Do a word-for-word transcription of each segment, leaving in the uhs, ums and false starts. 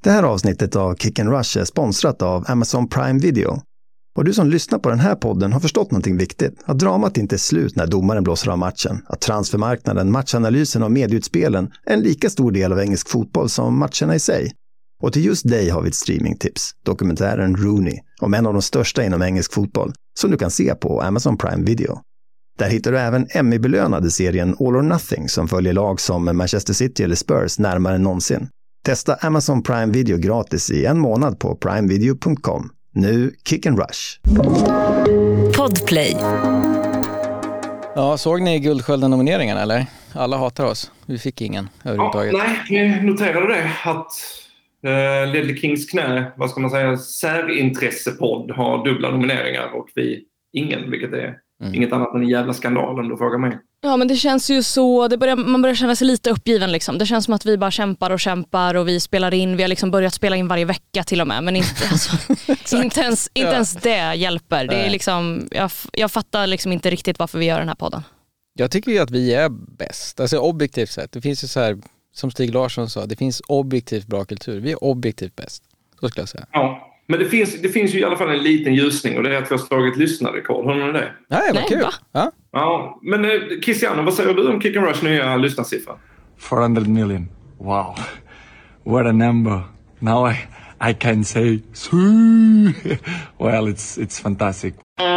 Det här avsnittet av Kick and Rush är sponsrat av Amazon Prime Video. Och du som lyssnar på den här podden har förstått någonting viktigt. Att dramat inte är slut när domaren blåser av matchen. Att transfermarknaden, matchanalysen och medieutspelen är en lika stor del av engelsk fotboll som matcherna i sig. Och till just dig har vi ett streamingtips. Dokumentären Rooney, om en av de största inom engelsk fotboll, som du kan se på Amazon Prime Video. Där hittar du även Emmy-belönade serien All or Nothing som följer lag som Manchester City eller Spurs närmare än någonsin. Testa Amazon Prime Video gratis i en månad på primevideo punkt com. Nu Kick and Rush. Podplay. Ja, såg ni Guldskölden-nomineringarna eller? Alla hatar oss. Vi fick ingen överhuvudtaget. Ja, nej, vi noterade det att uh, Ledley Kings knä, vad ska man säga, särintresse-podd har dubbla nomineringar och vi ingen, vilket är mm. inget annat än en jävla skandal om du frågar mig. Ja, men det känns ju så, det börjar, man börjar känna sig lite uppgiven liksom. Det känns som att vi bara kämpar och kämpar och vi spelar in, vi har liksom börjat spela in varje vecka till och med, men inte, alltså, inte, ens, inte ja. ens det hjälper. Det är liksom, jag, jag fattar liksom inte riktigt varför vi gör den här podden. Jag tycker ju att vi är bäst, alltså objektivt sett. Det finns ju så här, som Stig Larsson sa, det finns objektivt bra kultur. Vi är objektivt bäst, så skulle jag säga. Ja. Men det finns, det finns ju i alla fall en liten ljusning och det är att vi har slagit lyssnarrekord. Hör ni det? Nej, vad Nej, kul. Va? Ja. Ja, men Christian, vad säger du om Kick and Rush nya lyssnarsiffra? four hundred million. Wow. What a number. Now I I can say well, it's it's fantastic.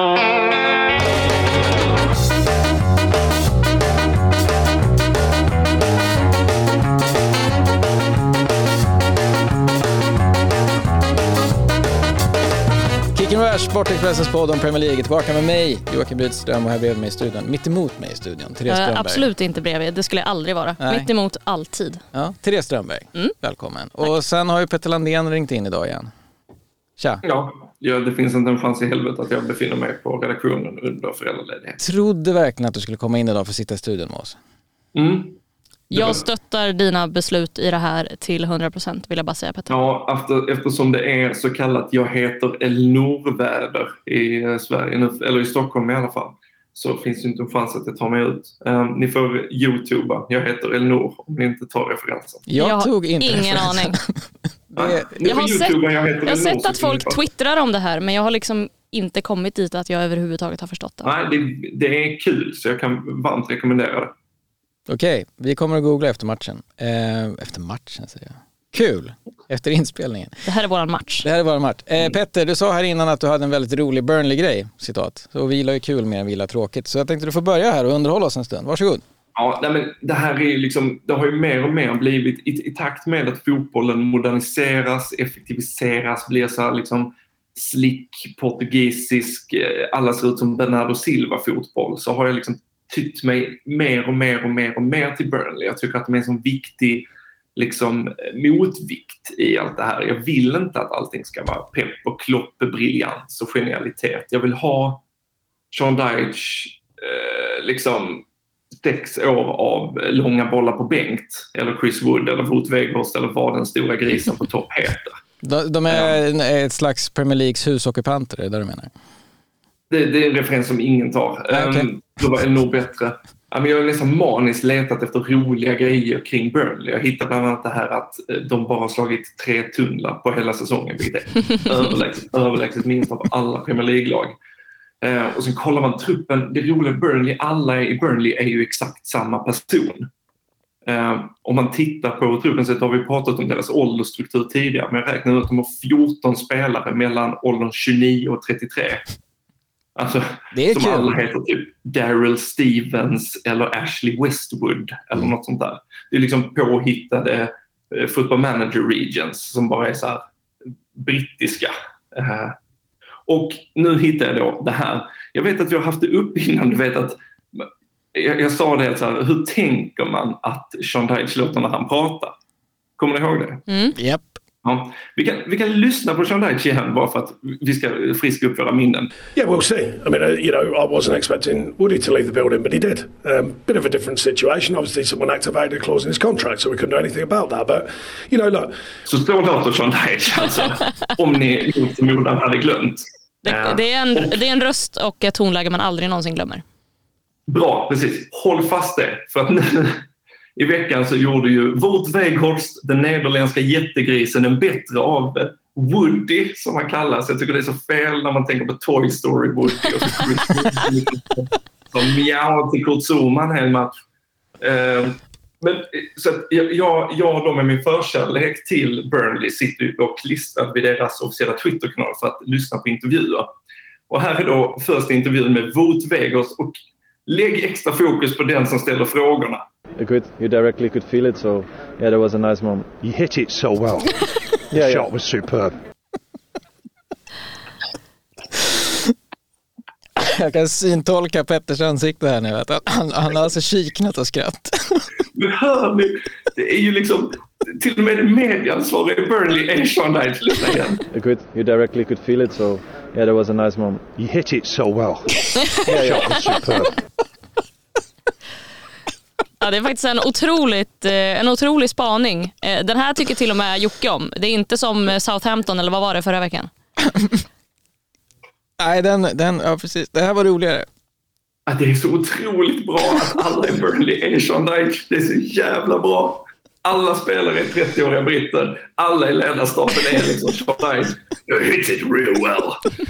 Sportexpressens podd om Premier League tillbaka med mig, Joakim Rydström, och här bredvid mig i studion, mitt emot mig i studion, Therese Strömberg. Uh, absolut inte bredvid, det skulle jag aldrig vara. Nej. Mitt emot alltid. Ja, Therese Strömberg, mm. välkommen. Tack. Och sen har ju Petter Landén ringt in idag igen. Tja. Ja, ja, det finns inte en chans i helvete att jag befinner mig på redaktionen under föräldraledighet. Trodde verkligen att du skulle komma in idag för att sitta i studion med oss. Mm. Jag stöttar dina beslut i det här till hundra procent, vill jag bara säga, Petter. Ja, efter, eftersom det är så kallat jag heter Elnorväder i Sverige, eller i Stockholm i alla fall, så finns det inte en chans att jag tar mig ut. Um, ni får YouTuba, jag heter Elnor, om ni inte tar referensen. Jag, jag tog inte ingen referensen. aning. det, jag har sett, YouTuba, jag jag har sett att folk twittrar om det här, men jag har liksom inte kommit dit att jag överhuvudtaget har förstått det. Nej, det, det är kul, så jag kan varmt rekommendera det. Okej, vi kommer att googla efter matchen. Eh, efter matchen säger jag. Kul! Efter inspelningen. Det här är våran match. Det här är våran match. Eh, Petter, du sa här innan att du hade en väldigt rolig Burnley-grej, citat. Så vi gillar ju kul mer än vi gillar tråkigt. Så jag tänkte du får börja här och underhålla oss en stund. Varsågod. Ja, nej, men det här är ju liksom, det har ju mer och mer blivit i, i takt med att fotbollen moderniseras, effektiviseras, blir så här liksom slick, portugisisk, alla ser ut som Bernardo Silva-fotboll, så har jag liksom tyckt mig mer och mer och mer och mer till Burnley. Jag tycker att de är en sån viktig liksom, motvikt i allt det här. Jag vill inte att allting ska vara pepp och klopp, briljans och genialitet. Jag vill ha Sean Dyche eh, liksom sex år av långa bollar på bänkt, eller Chris Wood eller Wout Weghorst eller vad den stora grisen på topp heter. De, de är ett slags Premier Leagues husockupanter, är det det du menar? Det, det är en referens som ingen tar. Ah, okay. um, då var det nog bättre. Jag har nästan maniskt letat efter roliga grejer kring Burnley. Jag hittade bland annat det här att de bara har slagit tre tunnlar på hela säsongen, vilket är överlägset, överlägset minst av alla Premier League-lag. Uh, och sen kollar man truppen. Det roliga Burnley, alla i Burnley är ju exakt samma person. Uh, om man tittar på truppen så har vi pratat om deras åldersstruktur tidigare, men jag räknar ut att de har fjorton spelare mellan åldern tjugonio och trettiotre. Alltså, det är som kul. alla heter typ Daryl Stevens eller Ashley Westwood eller mm. något sånt där. Det är liksom påhittade eh, Football Manager Regions som bara är så här brittiska. Uh, och nu hittar jag då det här. Jag vet att vi har haft det upp innan, du vet att jag, jag sa det så här, hur tänker man att Sean Dyche låter när han pratar? Kommer ni ihåg det? Mm. Yep. Ja, vi, kan, vi kan lyssna på Sean Dyche igen bara för att vi ska friska upp våra minnen. Yeah, we'll see. I mean, uh, you know, I wasn't expecting Woody to leave the building, but he did. Um, bit of a different situation. Obviously, someone activated a clause in his contract, so we couldn't do anything about that. But, you know, look. Så så låter Sean Dyche, alltså, om ni mot förmodan hade glömt. Det, det, är en, det är en röst och ett tonläge man aldrig någonsin glömmer. Bra, precis. Håll fast det. För att nu, i veckan så gjorde ju Wout Weghorst, den nederländska jättegrisen, en bättre av Woody, som han kallas. Jag tycker det är så fel när man tänker på Toy Story Woody och så som mjau till Kurt Zouma en hel match. Uh, men, så att jag, jag då med min förkärlek till Burnley sitter ju och klistrar vid deras officiella Twitterkanal för att lyssna på intervjuer. Och här är då första intervjun med Wout Weghorst, och lägg extra fokus på den som ställer frågorna. You could, you directly could feel it, so yeah, that was a nice moment. You hit it so well. The Yeah, shot yeah. was superb. Jag kan syntolka Petters ansikte här nu. Att han, han har alltså kiknat och skratt. Men hör ni, det är ju liksom till och med medieansvarig i Burnley är Sean Dyche. Lyssna igen. You could, you directly could feel it, so yeah, that was a nice moment. You hit it so well. The Yeah, yeah. shot was superb. Ja, det är faktiskt en, otroligt, en otrolig spaning. Den här tycker till och med Jocke om. Det är inte som Southampton, eller vad var det förra veckan? Nej, den, den, ja precis. Det här var roligare. Att det är så otroligt bra att alla i Burnley är Sean Dyche. Det är så jävla bra. Alla spelare är trettioåriga britter. Alla i ledarstaben är liksom Sean Dyche. You hit it real well.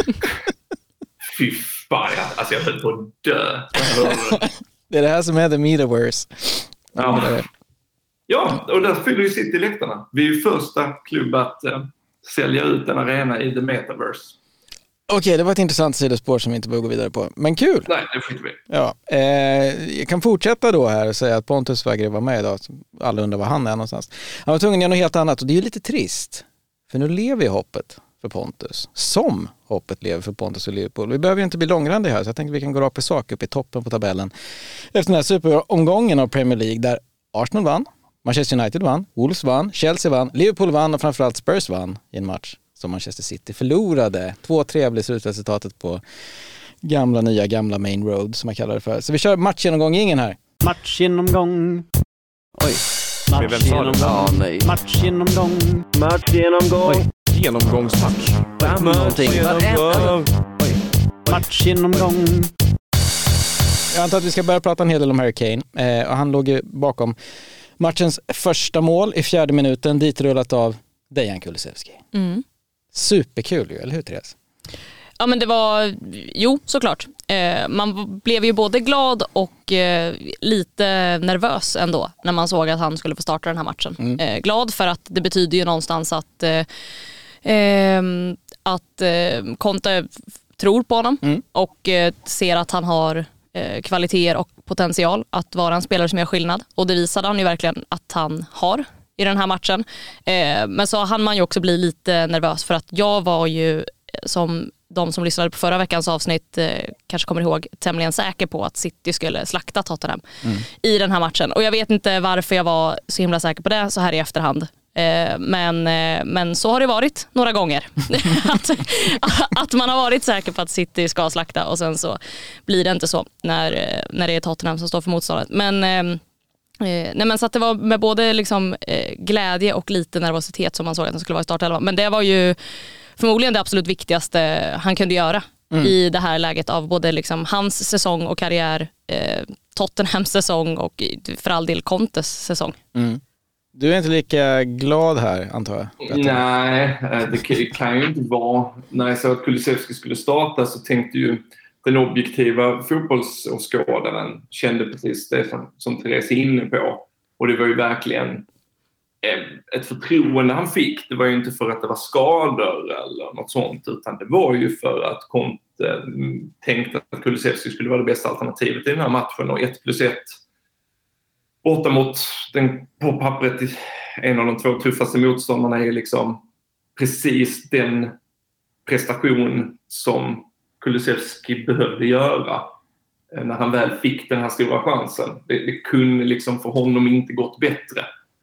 Fy fan, alltså jag höll på att dö. Det är det här som är the metaverse. Ja. Ja, och där fyller ju City läktarna. Vi är ju första klubb att äh, sälja ut en arena i the metaverse. Okej, det var ett intressant sidospår som vi inte behöver gå vidare på. Men kul! Nej, det skiter vi. Ja, eh, jag kan fortsätta då här och säga att Pontus vägrar vara med idag. Alla undrar var han är någonstans. Han var tvungen att göra något helt annat, och det är ju lite trist. För nu lever ju hoppet för Pontus. Som hoppet lever för Pontus och Liverpool. Vi behöver ju inte bli långrandiga här, så jag tänkte vi kan gå rakt på sak upp i toppen på tabellen. Efter den här superomgången av Premier League där Arsenal vann, Manchester United vann, Wolves vann, Chelsea vann, Liverpool vann och framförallt Spurs vann i en match som Manchester City förlorade. Två trevliga slutresultatet på gamla, nya, gamla Main Road som man kallar det för. Så vi kör matchgenomgång-ingen här. Matchgenomgång. Oj. Matchgenomgång. Ja, nej. Matchgenomgång. Matchgenomgång. Oj. Genomgångsmatch. Matchgenomgång. Oj. Matchgenomgång. Jag antar att vi ska börja prata en hel del om Harry Kane. Eh, och han låg ju bakom matchens första mål i fjärde minuten, dit rullat av Dejan Kulusevski. Mm. Superkul ju, eller hur Therese? Ja, men det var, jo såklart. Eh, man blev ju både glad och eh, lite nervös ändå när man såg att han skulle få starta den här matchen. Mm. Eh, glad för att det betyder ju någonstans att eh, eh, att eh, Conte tror på honom mm. och eh, ser att han har eh, kvaliteter och potential att vara en spelare som gör skillnad. Och det visade han ju verkligen att han har i den här matchen. Eh, men så hann man ju också bli lite nervös, för att jag var ju, som de som lyssnade på förra veckans avsnitt eh, kanske kommer ihåg, tämligen säker på att City skulle slakta Tottenham mm. i den här matchen. Och jag vet inte varför jag var så himla säker på det så här i efterhand. Eh, men, eh, men så har det varit några gånger. att, att man har varit säker på att City ska slakta, och sen så blir det inte så när, när det är Tottenham som står för motståndet. Men eh, Eh, nej men så att det var med både liksom, eh, glädje och lite nervositet som man såg att han skulle vara i startelvan. Men det var ju förmodligen det absolut viktigaste han kunde göra mm. i det här läget av både liksom hans säsong och karriär, eh, Tottenhams säsong och för all del Contes säsong. Mm. Du är inte lika glad här, antar jag? Nej, det kan ju inte vara. När jag sa att Kulusevski skulle starta så tänkte ju den objektiva fotbollsåskådaren kände precis det som, som Therese är inne på. Och det var ju verkligen ett förtroende han fick. Det var ju inte för att det var skador eller något sånt, utan det var ju för att Conte tänkte att Kulusevski skulle vara det bästa alternativet i den här matchen. Och ett plus ett borta mot den på pappret en av de två tuffaste motståndarna är liksom precis den prestation som Kulusevski behövde göra när han väl fick den här stora chansen. Det, det kunde liksom för honom inte gått bättre.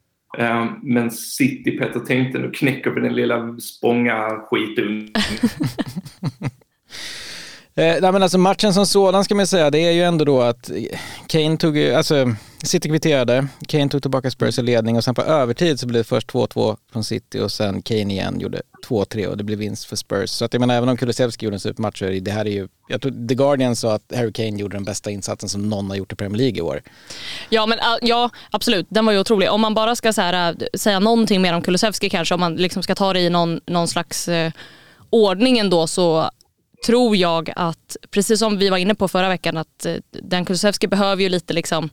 Men City, Petter, tänkte nu knäcker vi den lilla språnga skitungen. Eh, nej men alltså matchen som sådan ska man säga, det är ju ändå då att Kane tog, alltså City kvitterade, Kane tog tillbaka Spurs i ledning och sen på övertid så blev det först två två från City och sen Kane igen gjorde två tre och det blev vinst för Spurs. Så att jag menar, även om Kulusevski gjorde en supermatch, det här är ju, jag tror The Guardian sa att Harry Kane gjorde den bästa insatsen som någon har gjort i Premier League i år. Ja, men ja, absolut, den var ju otrolig. Om man bara ska så här, säga någonting mer om Kulusevski kanske, om man liksom ska ta det i någon, någon slags eh, ordningen då, så tror jag att, precis som vi var inne på förra veckan, att eh, den Kulusevski behöver ju lite liksom,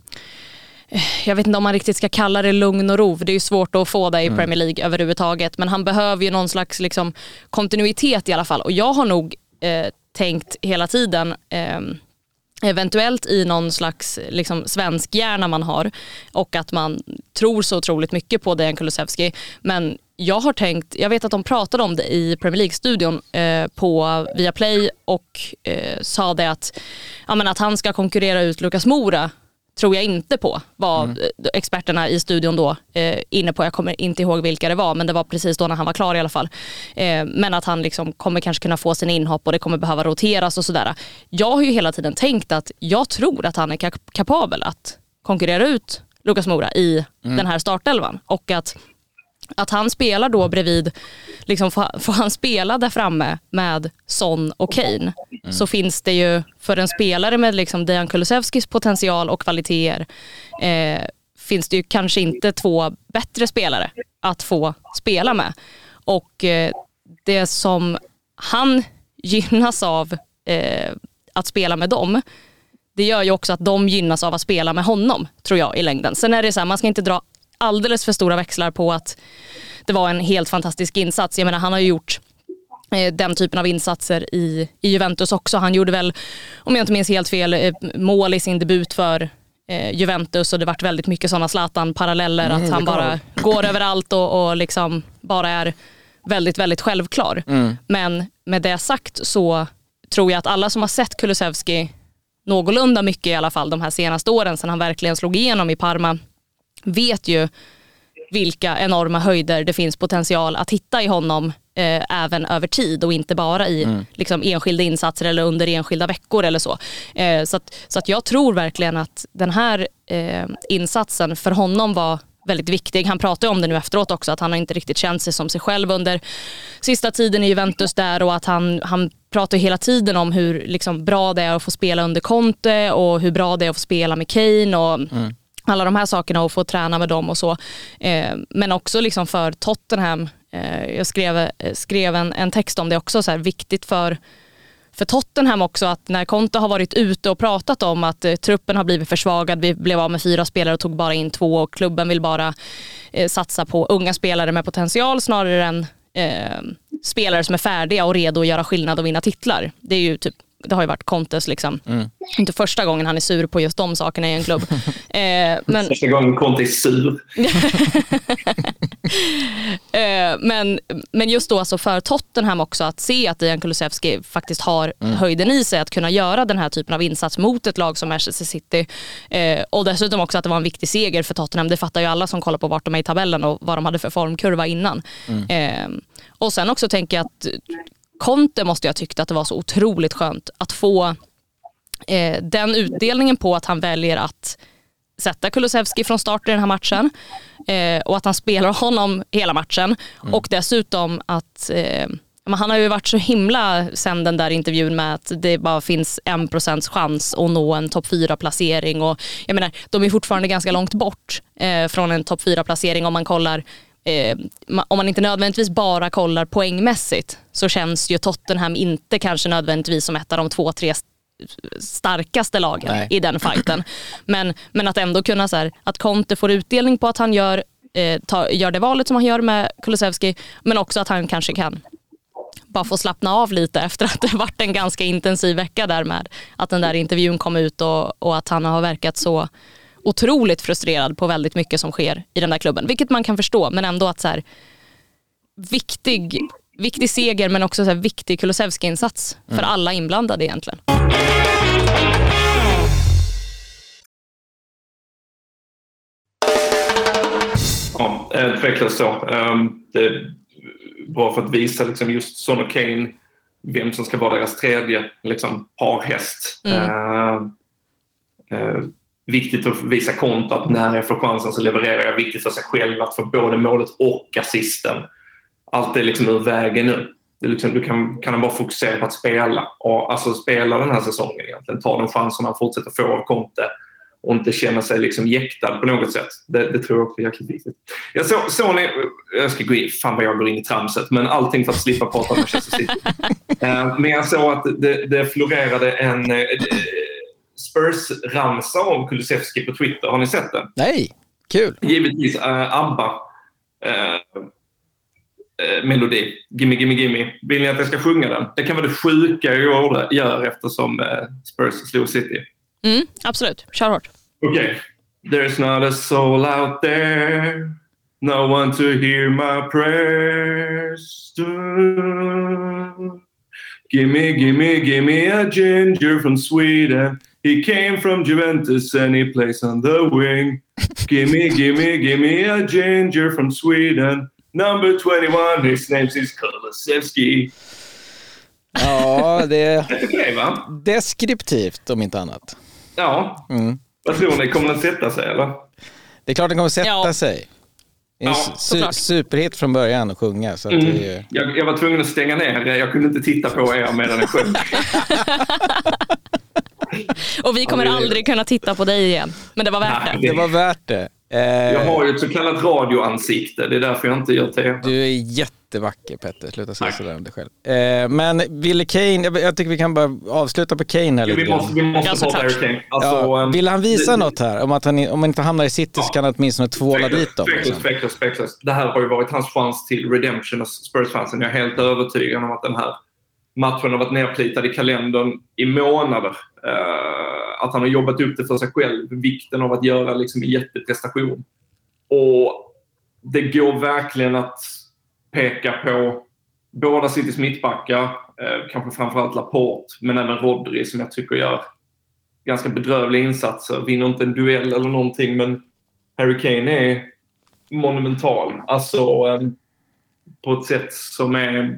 jag vet inte om man riktigt ska kalla det lugn och ro, för det är ju svårt att få det i Premier League mm. överhuvudtaget, men han behöver ju någon slags liksom kontinuitet i alla fall, och jag har nog eh, tänkt hela tiden eh, eventuellt i någon slags liksom svensk hjärna man har, och att man tror så otroligt mycket på Dejan Kulusevski, men jag har tänkt, jag vet att de pratade om det i Premier League-studion eh, på Viaplay och eh, sa det att, ja, men att han ska konkurrera ut Lucas Moura tror jag inte på, var mm. experterna i studion då eh, inne på. Jag kommer inte ihåg vilka det var, men det var precis då när han var klar i alla fall. Eh, men att han liksom kommer kanske kunna få sin inhopp och det kommer behöva roteras och sådär. Jag har ju hela tiden tänkt att jag tror att han är kap- kapabel att konkurrera ut Lucas Moura i mm. den här startelvan, och att Att han spelar då bredvid, liksom får, får han spela där framme med Son och Kane, mm. så finns det ju för en spelare med liksom Dejan Kulusevskis potential och kvaliteter, eh, finns det ju kanske inte två bättre spelare att få spela med. Och eh, det som han gynnas av eh, att spela med dem, det gör ju också att de gynnas av att spela med honom, tror jag, i längden. Sen är det så här, man ska inte dra alldeles för stora växlar på att det var en helt fantastisk insats. Jag menar, han har ju gjort eh, den typen av insatser i, i Juventus också. Han gjorde väl, om jag inte minns helt fel, eh, mål i sin debut för eh, Juventus, och det varit väldigt mycket sådana Zlatan-paralleller, mm, att han bara går överallt och, och liksom bara är väldigt, väldigt självklar. Mm. Men med det sagt så tror jag att alla som har sett Kulusevski någorlunda mycket i alla fall de här senaste åren, sedan han verkligen slog igenom i Parma, vet ju vilka enorma höjder det finns potential att hitta i honom, eh, även över tid och inte bara i mm. liksom, enskilda insatser eller under enskilda veckor eller så. Eh, så, att, så att jag tror verkligen att den här eh, insatsen för honom var väldigt viktig. Han pratar ju om det nu efteråt också, att han har inte riktigt känt sig som sig själv under sista tiden i Juventus där, och att han, han pratar hela tiden om hur liksom, bra det är att få spela under Conte och hur bra det är att få spela med Kane och mm. alla de här sakerna, och få träna med dem och så. Eh, men också liksom för Tottenham, eh, jag skrev, skrev en, en text om det också, så här, viktigt för, för Tottenham också, att när Conte har varit ute och pratat om att eh, truppen har blivit försvagad, vi blev av med fyra spelare och tog bara in två, och klubben vill bara eh, satsa på unga spelare med potential snarare än eh, spelare som är färdiga och redo att göra skillnad och vinna titlar. Det är ju typ, det har ju varit Contes liksom. Mm. Inte första gången han är sur på just de sakerna i en klubb. eh, men... Första gången Conte är sur. eh, men, men just då alltså för Tottenham också, att se att Dejan Kulusevski faktiskt har mm. höjden i sig att kunna göra den här typen av insats mot ett lag som Manchester City. Eh, och dessutom också att det var en viktig seger för Tottenham. Det fattar ju alla som kollar på vart de är i tabellen och vad de hade för formkurva innan. Mm. Eh, och sen också tänker jag att Conte måste jag tyckt att det var så otroligt skönt att få eh, den utdelningen på att han väljer att sätta Kulusevski från start i den här matchen, eh, och att han spelar honom hela matchen. Mm. Och dessutom att eh, han har ju varit så himla sen den där intervjun med att det bara finns en procents chans att nå en topp fyra placering, och jag menar, de är fortfarande ganska långt bort eh, från en topp fyra placering om man kollar. Eh, om man inte nödvändigtvis bara kollar poängmässigt, så känns ju Tottenham inte kanske nödvändigtvis som ett av de två, tre starkaste lagen Nej. i den fighten. Men, men att ändå kunna så här, att Conte får utdelning på att han gör, eh, ta, gör det valet som han gör med Kulusevski, men också att han kanske kan bara få slappna av lite efter att det varit en ganska intensiv vecka där med att den där intervjun kom ut, och, och att han har verkat så otroligt frustrerad på väldigt mycket som sker i den där klubben, vilket man kan förstå, men ändå att så här, viktig, viktig seger, men också så här, viktig Kulusevski-insats för mm. alla inblandade egentligen. Ja, tveklöst så. Um, det, bara för att visa liksom just Son och Kane vem som ska vara deras tredje liksom, parhäst. Mm. Uh, uh, viktigt att visa konto att när jag får chansen så levererar jag. Viktigt för sig själv att få både målet och assisten. Allt är liksom ur vägen nu. Det är liksom, du kan, kan bara fokusera på att spela. Och, alltså spela den här säsongen egentligen. Ta de chanserna och fortsätta få av Conte. Och inte känna sig liksom jäktad på något sätt. Det, det tror jag också är jäkligt viktigt. Jag så, så ni, jag ska gå in, fan vad jag går in i tramset. Men allting för att slippa prata om Manchester City. uh, men jag såg att det, det florerade en uh, Spurs-ramsa om Kulusevski på Twitter. Har ni sett den? Nej, kul. Givetvis uh, ABBA. Uh, uh, melodi. Gimme, gimme, gimme. Vill ni att jag ska sjunga den? Det kan vara det sjuka jag gör eftersom uh, Spurs slog City. Mm, absolut. Kör hårt. Okej. Okay. There's not a soul out there. No one to hear my prayers. Gimme, gimme, gimme a ginger from Sweden. He came from Juventus and he plays on the wing. Gimme, gimme, gimme a ginger from Sweden. Number twenty-one, his name is Kulusevski. Ja, det är okay, va? deskriptivt om inte annat. Ja. Mm. Vad tror ni? Kommer den sätta sig, eller? Det är klart den kommer sätta ja. sig. En ja, su- superhit från början att sjunga. Så att mm. det är... jag, jag var tvungen att stänga ner. Jag kunde inte titta på er medan jag sjöng. Och vi kommer ja, det... aldrig kunna titta på dig igen. Men det var värt Nej, det. Det var värt det. Eh... Jag har ju ett så kallat radioansikte. Det är därför jag inte gör T V. Du är jättevacker, Petter. Sluta säga sådär om dig själv. Eh, men Ville Kane, jag, jag tycker vi kan bara avsluta på Kane här lite. Vi måste, vi måste prata Harry Kane. Alltså, ja, vill han visa det, något här? Om att han om han inte hamnar i City ja. så kan han åtminstone tvåla dit dem. Speklus, speklus, speklus. Det här har ju varit hans chans till redemption av Spurs-fansen. Jag är helt övertygad om att den här matchen har varit nerplitad i kalendern i månader. Uh, att han har jobbat upp det för sig själv. Vikten av att göra liksom en jätteprestation. Och det går verkligen att peka på båda Citys mittbackar, eh, kanske framförallt Laporte, men även Rodri som jag tycker gör ganska bedrövliga insatser. Vinner inte en duell eller någonting, men Harry Kane är monumental. Alltså eh, på ett sätt som är...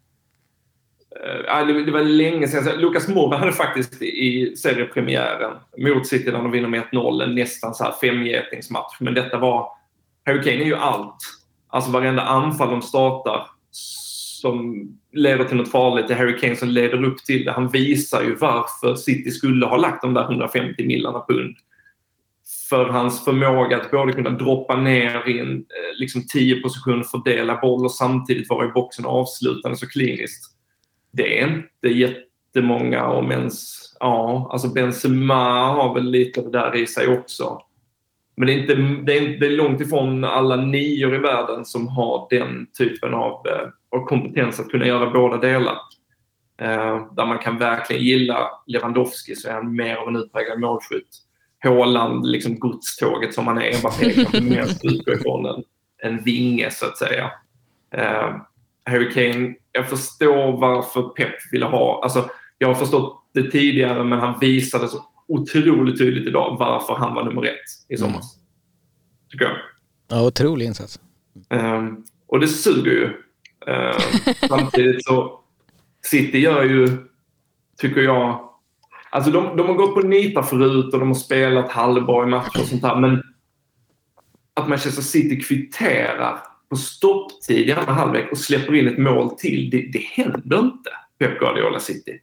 Eh, det, det var länge sedan. Lucas Moura hade faktiskt i seriepremiären mot City där de vinner med ett noll en nästan så här femgetingsmatch. Men detta var... Harry Kane är ju allt. Alltså varenda anfall de startar som leder till något farligt. Det är Harry Kane som leder upp till det. Han visar ju varför City skulle ha lagt de där hundrafemtio miljoner pund. För hans förmåga att både kunna droppa ner i en liksom tio position, fördela boll och samtidigt vara i boxen och avslutande så kliniskt. Det är inte jättemånga om ens... Ja, alltså Benzema har väl lite det där i sig också. Men det är, inte, det, är, det är långt ifrån alla nior i världen som har den typen av, av kompetens att kunna göra båda delar. Eh, där man kan verkligen gilla Lewandowski så är han mer av en utpräglad målskytt. Haaland, liksom godståget som han är, Mbappé kan mer utgå ifrån en, en vinge så att säga. Eh, Harry Kane, jag förstår varför Pep ville ha, alltså jag har förstått det tidigare men han visade så otroligt tydligt idag varför han var nummer ett i somras. Mm. Tycker jag. Ja, otrolig insats. Um, och det suger ju. Um, samtidigt så City gör ju, tycker jag, alltså de, de har gått på nita förut och de har spelat halvbra i matcher och sånt här, men att Manchester City kvitterar på stopptid i andra halvlek och släpper in ett mål till, det, det händer inte Pep Guardiola City.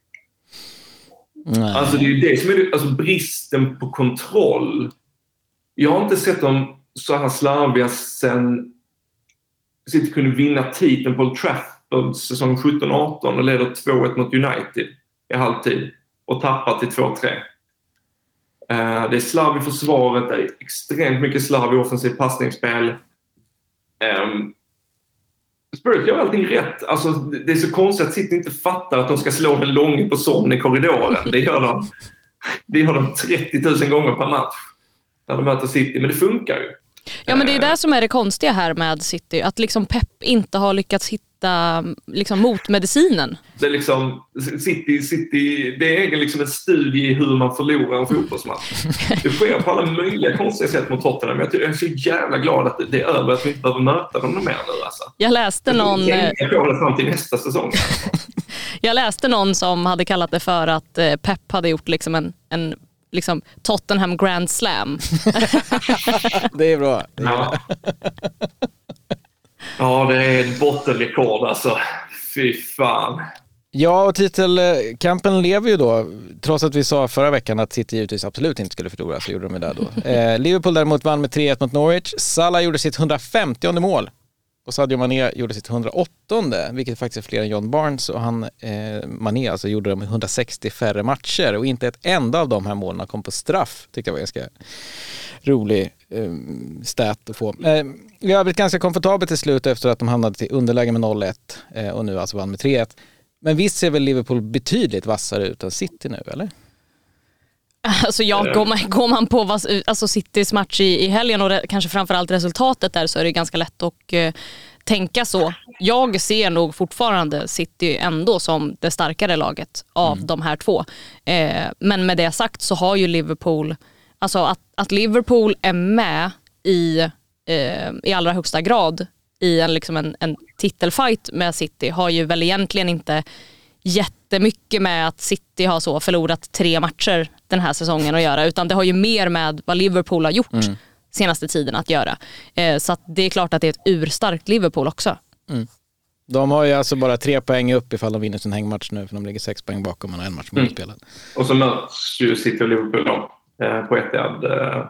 Nej. Alltså det är ju det som är alltså bristen på kontroll. Jag har inte sett dem så här slarviga sen City kunde vinna titeln på Old Trafford säsong sjutton arton och leder två ett mot United i halvtid och tappar till två tre. Uh, det är slarv i försvaret, det är extremt mycket slarv i offensivt passningsspel. Um, Spurs gör allting rätt. Alltså, det är så konstigt att City inte fattar att de ska slå den långt på Son i korridoren. Det gör de, det gör de trettio tusen gånger per match när de möter City. Men det funkar ju. Ja, men det är det som är det konstiga här med City. Att liksom Pep inte har lyckats hitta liksom motmedicinen. Det är liksom City, City, det är liksom en studie i hur man förlorar en fotbollsmatch. Det sker på alla möjliga konstiga sätt mot Tottenham. Jag är så jävla glad att det är över, att vi inte behöver möta dem mer nu. Alltså. Jag läste någon... Jag tänker på det fram till nästa säsong. Jag läste någon som hade kallat det för att Pep hade gjort liksom en, en liksom Tottenham Grand Slam. Det är bra. Det är ja. bra. Ja, det är ett bottenrekord alltså. Fy fan. Ja, och titelkampen lever ju då, trots att vi sa förra veckan att City givetvis absolut inte skulle förlora, så gjorde de det då. Eh, Liverpool däremot vann med tre ett mot Norwich. Salah gjorde sitt hundrafemtionde mål. Och Sadio Mané gjorde sitt hundraåttonde, vilket faktiskt är fler än John Barnes. Och han, eh, Mané alltså, gjorde de hundrasextio färre matcher. Och inte ett enda av de här målen kom på straff. Tyckte jag var ganska rolig eh, stat att få. Eh, I övrigt ganska komfortabelt till slut efter att de hamnade till underläge med noll ett. Eh, och nu alltså vann med tre ett. Men visst ser väl Liverpool betydligt vassare ut än City nu, eller? Alltså ja, går man, går man på vass, alltså Citys match i, i helgen och re, kanske framförallt resultatet där, så är det ganska lätt att eh, tänka så. Jag ser nog fortfarande City ändå som det starkare laget av mm. de här två. Eh, men med det sagt så har ju Liverpool, alltså att, att Liverpool är med i, eh, i allra högsta grad i en, liksom en, en titelfight med City har ju väl egentligen inte jättemycket med att City har så förlorat tre matcher den här säsongen att göra, utan det har ju mer med vad Liverpool har gjort mm. senaste tiden att göra. Eh, så att det är klart att det är ett urstarkt Liverpool också. Mm. De har ju alltså bara tre poäng upp ifall de vinner sin hängmatch nu, för de ligger sex poäng bakom och har en match mm. spelad. Och så möts ju City och Liverpool då, eh, på Etihad eh,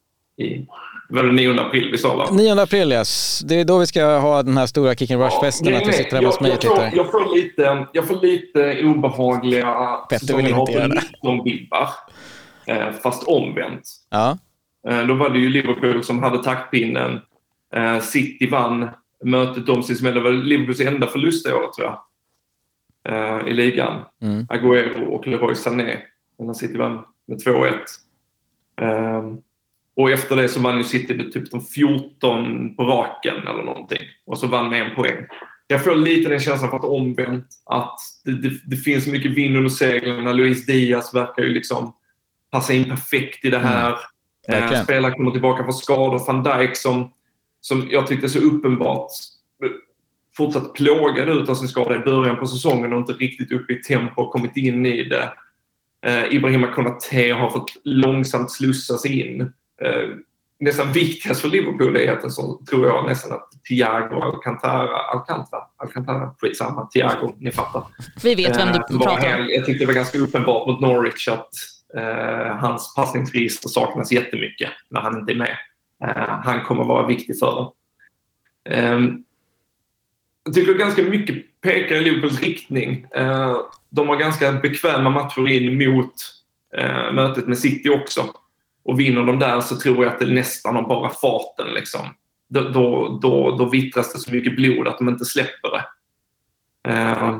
i var det nionde april vi sa, va? nionde april, yes. Det är då vi ska ha den här stora Kick and Rush-festen, ja, att vi sitter hemma hos mig och tittar. Jag får lite, jag får lite obehagliga Petter vill inte göra det. Vibbar, eh, fast omvänt. Ja. Eh, då var det ju Liverpool som hade taktpinnen. Eh, City vann mötet om sig, som det var Liverpools enda förlust i år, tror jag. Eh, I ligan. Mm. Agüero och Leroy Sané. När City vann med två ett. Eh, Och efter det så vann ju City typ de fjorton på raken eller någonting. Och så vann med en poäng. Jag får lite den känslan för att omvänt. Att det, det, det finns mycket vind under seglarna. Luis Diaz verkar ju liksom passa in perfekt i det här. Mm. Eh, spelare kommer tillbaka från skador. Van Dijk som, som jag tyckte så uppenbart fortsatt plågad ut av sin skada i början på säsongen och inte riktigt upp i tempo och kommit in i det. Eh, Ibrahima Konaté har fått långsamt slussa sig in. Eh, nästan viktigast för Liverpool är att så tror jag nästan att Thiago Alcantara Alcantara Alcantara skitsamma, Thiago, ni fattar. Vi vet vem du eh, pratar om. Jag tyckte det var ganska uppenbart mot Norwich att eh, hans passningsregister saknas jättemycket när han inte är med. Eh, han kommer vara viktig för dem. Eh, jag tycker ganska mycket pekar i Liverpools riktning. Eh, de har ganska bekväma matcher in mot eh, mötet med City också. Och vinner de där så tror jag att det nästan har bara farten. Liksom. Då, då, då, då vittras det så mycket blod att de inte släpper det. Eh,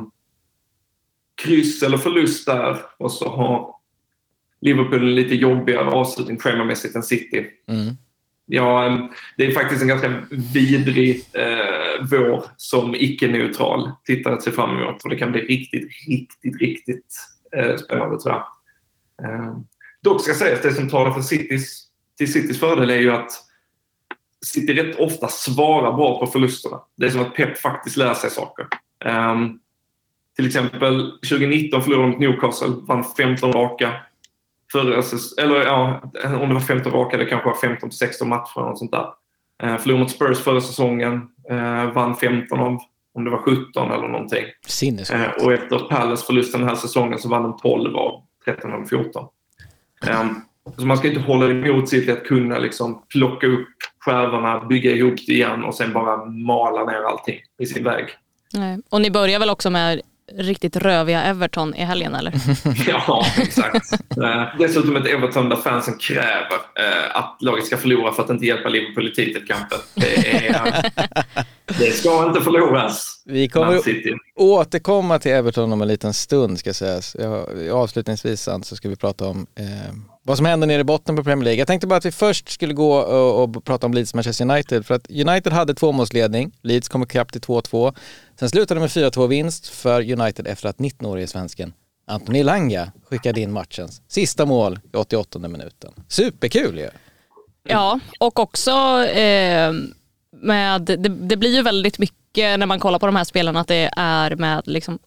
kryss eller förlust där. Och så har Liverpool en lite jobbigare avslutning schemamässigt än City. Mm. Ja, det är faktiskt en ganska vidrig eh, vår som icke-neutral tittar att se fram emot. Och det kan bli riktigt, riktigt, riktigt eh, spännande, tror jag. Eh, Dock ska sägas, det som talar för Citys, till Citys fördel är ju att City rätt ofta svarar bra på förlusterna. Det är som att Pep faktiskt lär sig saker. Um, till exempel tjugonitton förlorade de mot Newcastle, vann femton raka. Förra, eller ja, om det var femton raka, det kanske var femton till sexton matcher och sånt där. Uh, förlorade mot Spurs förra säsongen, uh, vann femton av, om det var sjutton eller någonting. Uh, och efter Palace förlusten den här säsongen så vann de tolv av tretton av fjorton. Um, så man ska inte hålla emot sig till att kunna liksom plocka upp skärvorna, bygga ihop det igen och sen bara mala ner allting i sin väg. Nej. Och ni börjar väl också med riktigt röviga Everton i helgen, eller? Ja, exakt. uh, dessutom ett Everton där fansen kräver uh, att laget ska förlora för att inte hjälpa Liverpool i titelkampen. Det, är, uh, det ska inte förloras. Vi kommer återkomma till Everton om en liten stund, ska sägas. Ja, avslutningsvis så ska vi prata om eh, vad som händer nere i botten på Premier League. Jag tänkte bara att vi först skulle gå och, och prata om Leeds Manchester United. För att United hade tvåmålsledning. Leeds kom ikapp till två två. Sen slutade med fyra två vinst för United efter att nittonårige svensken Anthony Elanga skickade in matchens sista mål i åttioåttonde minuten. Superkul ju! Ja, och också eh, med, det, det blir ju väldigt mycket när man kollar på de här spelarna att det är med liksom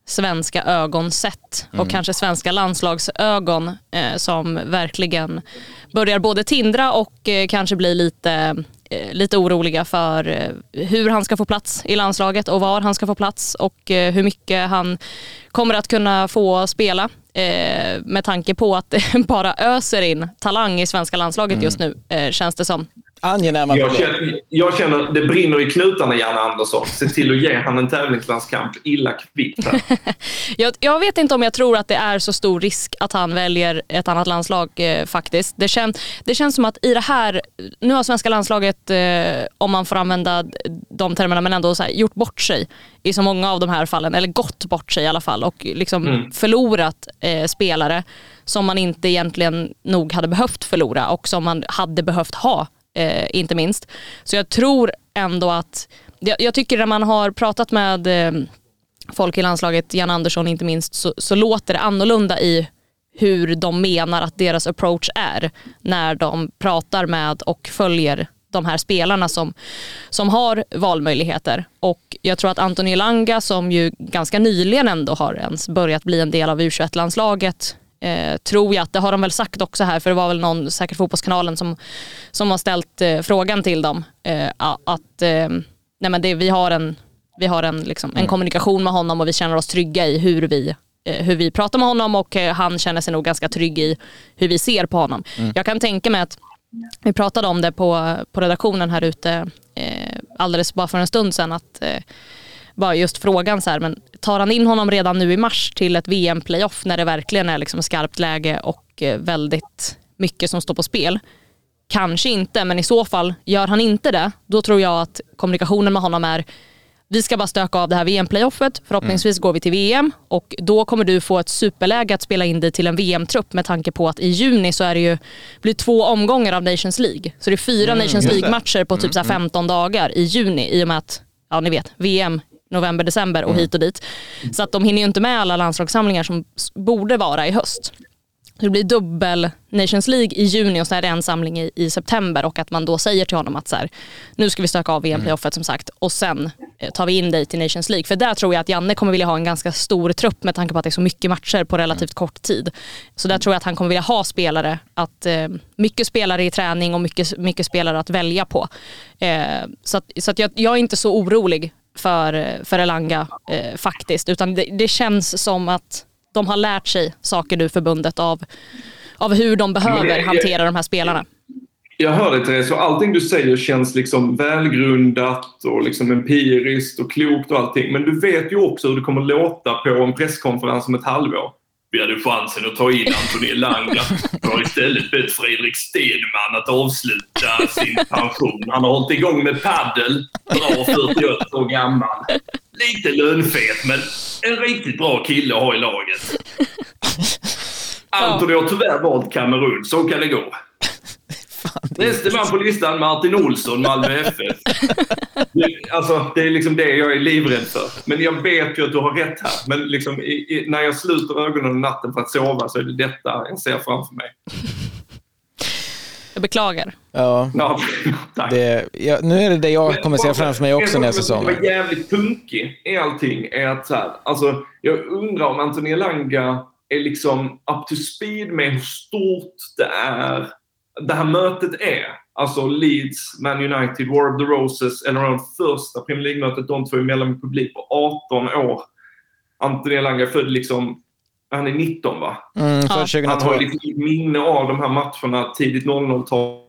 svenska ögon sett och mm. kanske svenska landslagsögon eh, som verkligen börjar både tindra och eh, kanske bli lite, eh, lite oroliga för eh, hur han ska få plats i landslaget och var han ska få plats och eh, hur mycket han kommer att kunna få spela eh, med tanke på att det bara öser in talang i svenska landslaget mm. just nu, eh, känns det som. Angenäma jag känner, jag känner det brinner i knutarna, Janne Andersson. Se till att ge han en tävlingslandskamp illa kvickt här. jag, jag vet inte om jag tror att det är så stor risk att han väljer ett annat landslag eh, faktiskt. Det, kän, det känns som att i det här, nu har svenska landslaget, eh, om man får använda de termerna, men ändå så här, gjort bort sig i så många av de här fallen, eller gått bort sig i alla fall och liksom mm. förlorat eh, spelare som man inte egentligen nog hade behövt förlora och som man hade behövt ha. Eh, inte minst. Så jag tror ändå att jag, jag tycker när man har pratat med eh, folk i landslaget, Jan Andersson inte minst, så, så låter det annorlunda i hur de menar att deras approach är när de pratar med och följer de här spelarna som, som har valmöjligheter. Och jag tror att Anthony Elanga, som ju ganska nyligen ändå har ens börjat bli en del av U tjugoett-landslaget, Eh, tror jag att det har de väl sagt också här, för det var väl någon, säkert Fotbollskanalen som, som har ställt eh, frågan till dem eh, att eh, nej men det, vi har en, vi har en, liksom, en kommunikation med honom och vi känner oss trygga i hur vi, eh, hur vi pratar med honom och eh, han känner sig nog ganska trygg i hur vi ser på honom. Mm. Jag kan tänka mig att vi pratade om det på, på redaktionen här ute eh, alldeles bara för en stund sedan att eh, bara just frågan så här, men tar han in honom redan nu i mars till ett V M-playoff när det verkligen är liksom skarpt läge och väldigt mycket som står på spel? Kanske inte, men i så fall gör han inte det, då tror jag att kommunikationen med honom är: vi ska bara stöka av det här V M-playoffet, förhoppningsvis mm. går vi till V M och då kommer du få ett superläge att spela in dig till en V M-trupp, med tanke på att i juni så är det ju, blir två omgångar av Nations League, så det är fyra mm, Nations League-matcher på typ så här femton dagar i juni, i och med att, ja ni vet, V M november, december och mm. hit och dit. Så att de hinner ju inte med alla landslagssamlingar som borde vara i höst. Det blir dubbel Nations League i juni och så är det en samling i, i september, och att man då säger till honom att så här, nu ska vi stöka av V M-playoffet som sagt och sen eh, tar vi in dig till Nations League. För där tror jag att Janne kommer vilja ha en ganska stor trupp med tanke på att det är så mycket matcher på relativt kort tid. Så där tror jag att han kommer vilja ha spelare, att eh, mycket spelare i träning och mycket, mycket spelare att välja på. Eh, så att, så att jag, jag är inte så orolig för, för Elanga eh, faktiskt, utan det, det känns som att de har lärt sig saker nu, förbundet, av, av hur de behöver jag, hantera de här spelarna. Jag hör dig, Therese, och allting du säger känns liksom välgrundat och liksom empiriskt och klokt och allting, men du vet ju också hur det kommer låta på en presskonferens om ett halvår. Vi hade chansen att ta in Anthony Elanga och har istället bett Fredrik Stenman att avsluta sin pension. Han har hållit igång med paddel, bra fyrtioett år gammal. Lite lönfet, men en riktigt bra kille att ha i laget. Anthony har tyvärr valt Kamerun, så kan det gå. Nästa man på listan, Martin Olsson, Malmö F F. Alltså, det är liksom det jag är livrädd för. Men jag vet ju att du har rätt här. Men liksom, i, i, när jag sluter ögonen om natten för att sova, så är det detta jag ser framför mig. Jag beklagar. Ja, ja tack. Det, ja, nu är det det jag kommer se framför mig också nästa säsong. Det var jävligt punkig i allting är att så här, alltså, jag undrar om Anthony Elanga är liksom up to speed med hur stort det är. Det här mötet är, alltså Leeds, Man United, War of the Roses, eller de första Premier League-mötet, de två emellan med publik på arton år. Anthony Elanga är född liksom, han är nitton va? Mm, för ja. Han har liksom minne av de här matcherna tidigt noll noll-tal.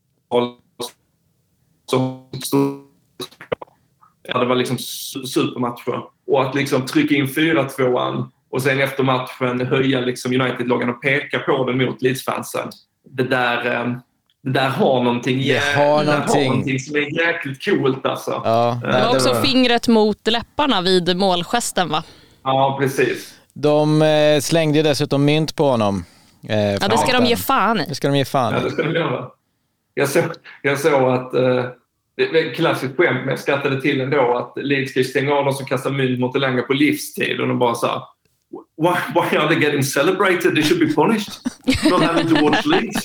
Ja, det var liksom supermatcher. Och att liksom trycka in fyra tvåan och sen efter matchen höja liksom United-lagen och peka på den mot Leeds-fansen. Det där, det där har någonting, det har det någonting. har någonting som är jäkligt coolt alltså. Ja, det var också det var... fingret mot läpparna vid målgesten va? Ja, precis. De eh, slängde dessutom mynt på honom. Eh, ja, det ska de ge fan i. Det ska de ge fan i. Ja, det ska de göra. Jag såg, jag såg att eh, det är ett klassiskt skämt, men jag skrattade till ändå att Leeds ska stänga av dem som kastar mynt mot Elanga på livstid, och de bara så här: Why, why are they getting celebrated? They should be punished. Not having to watch Leeds.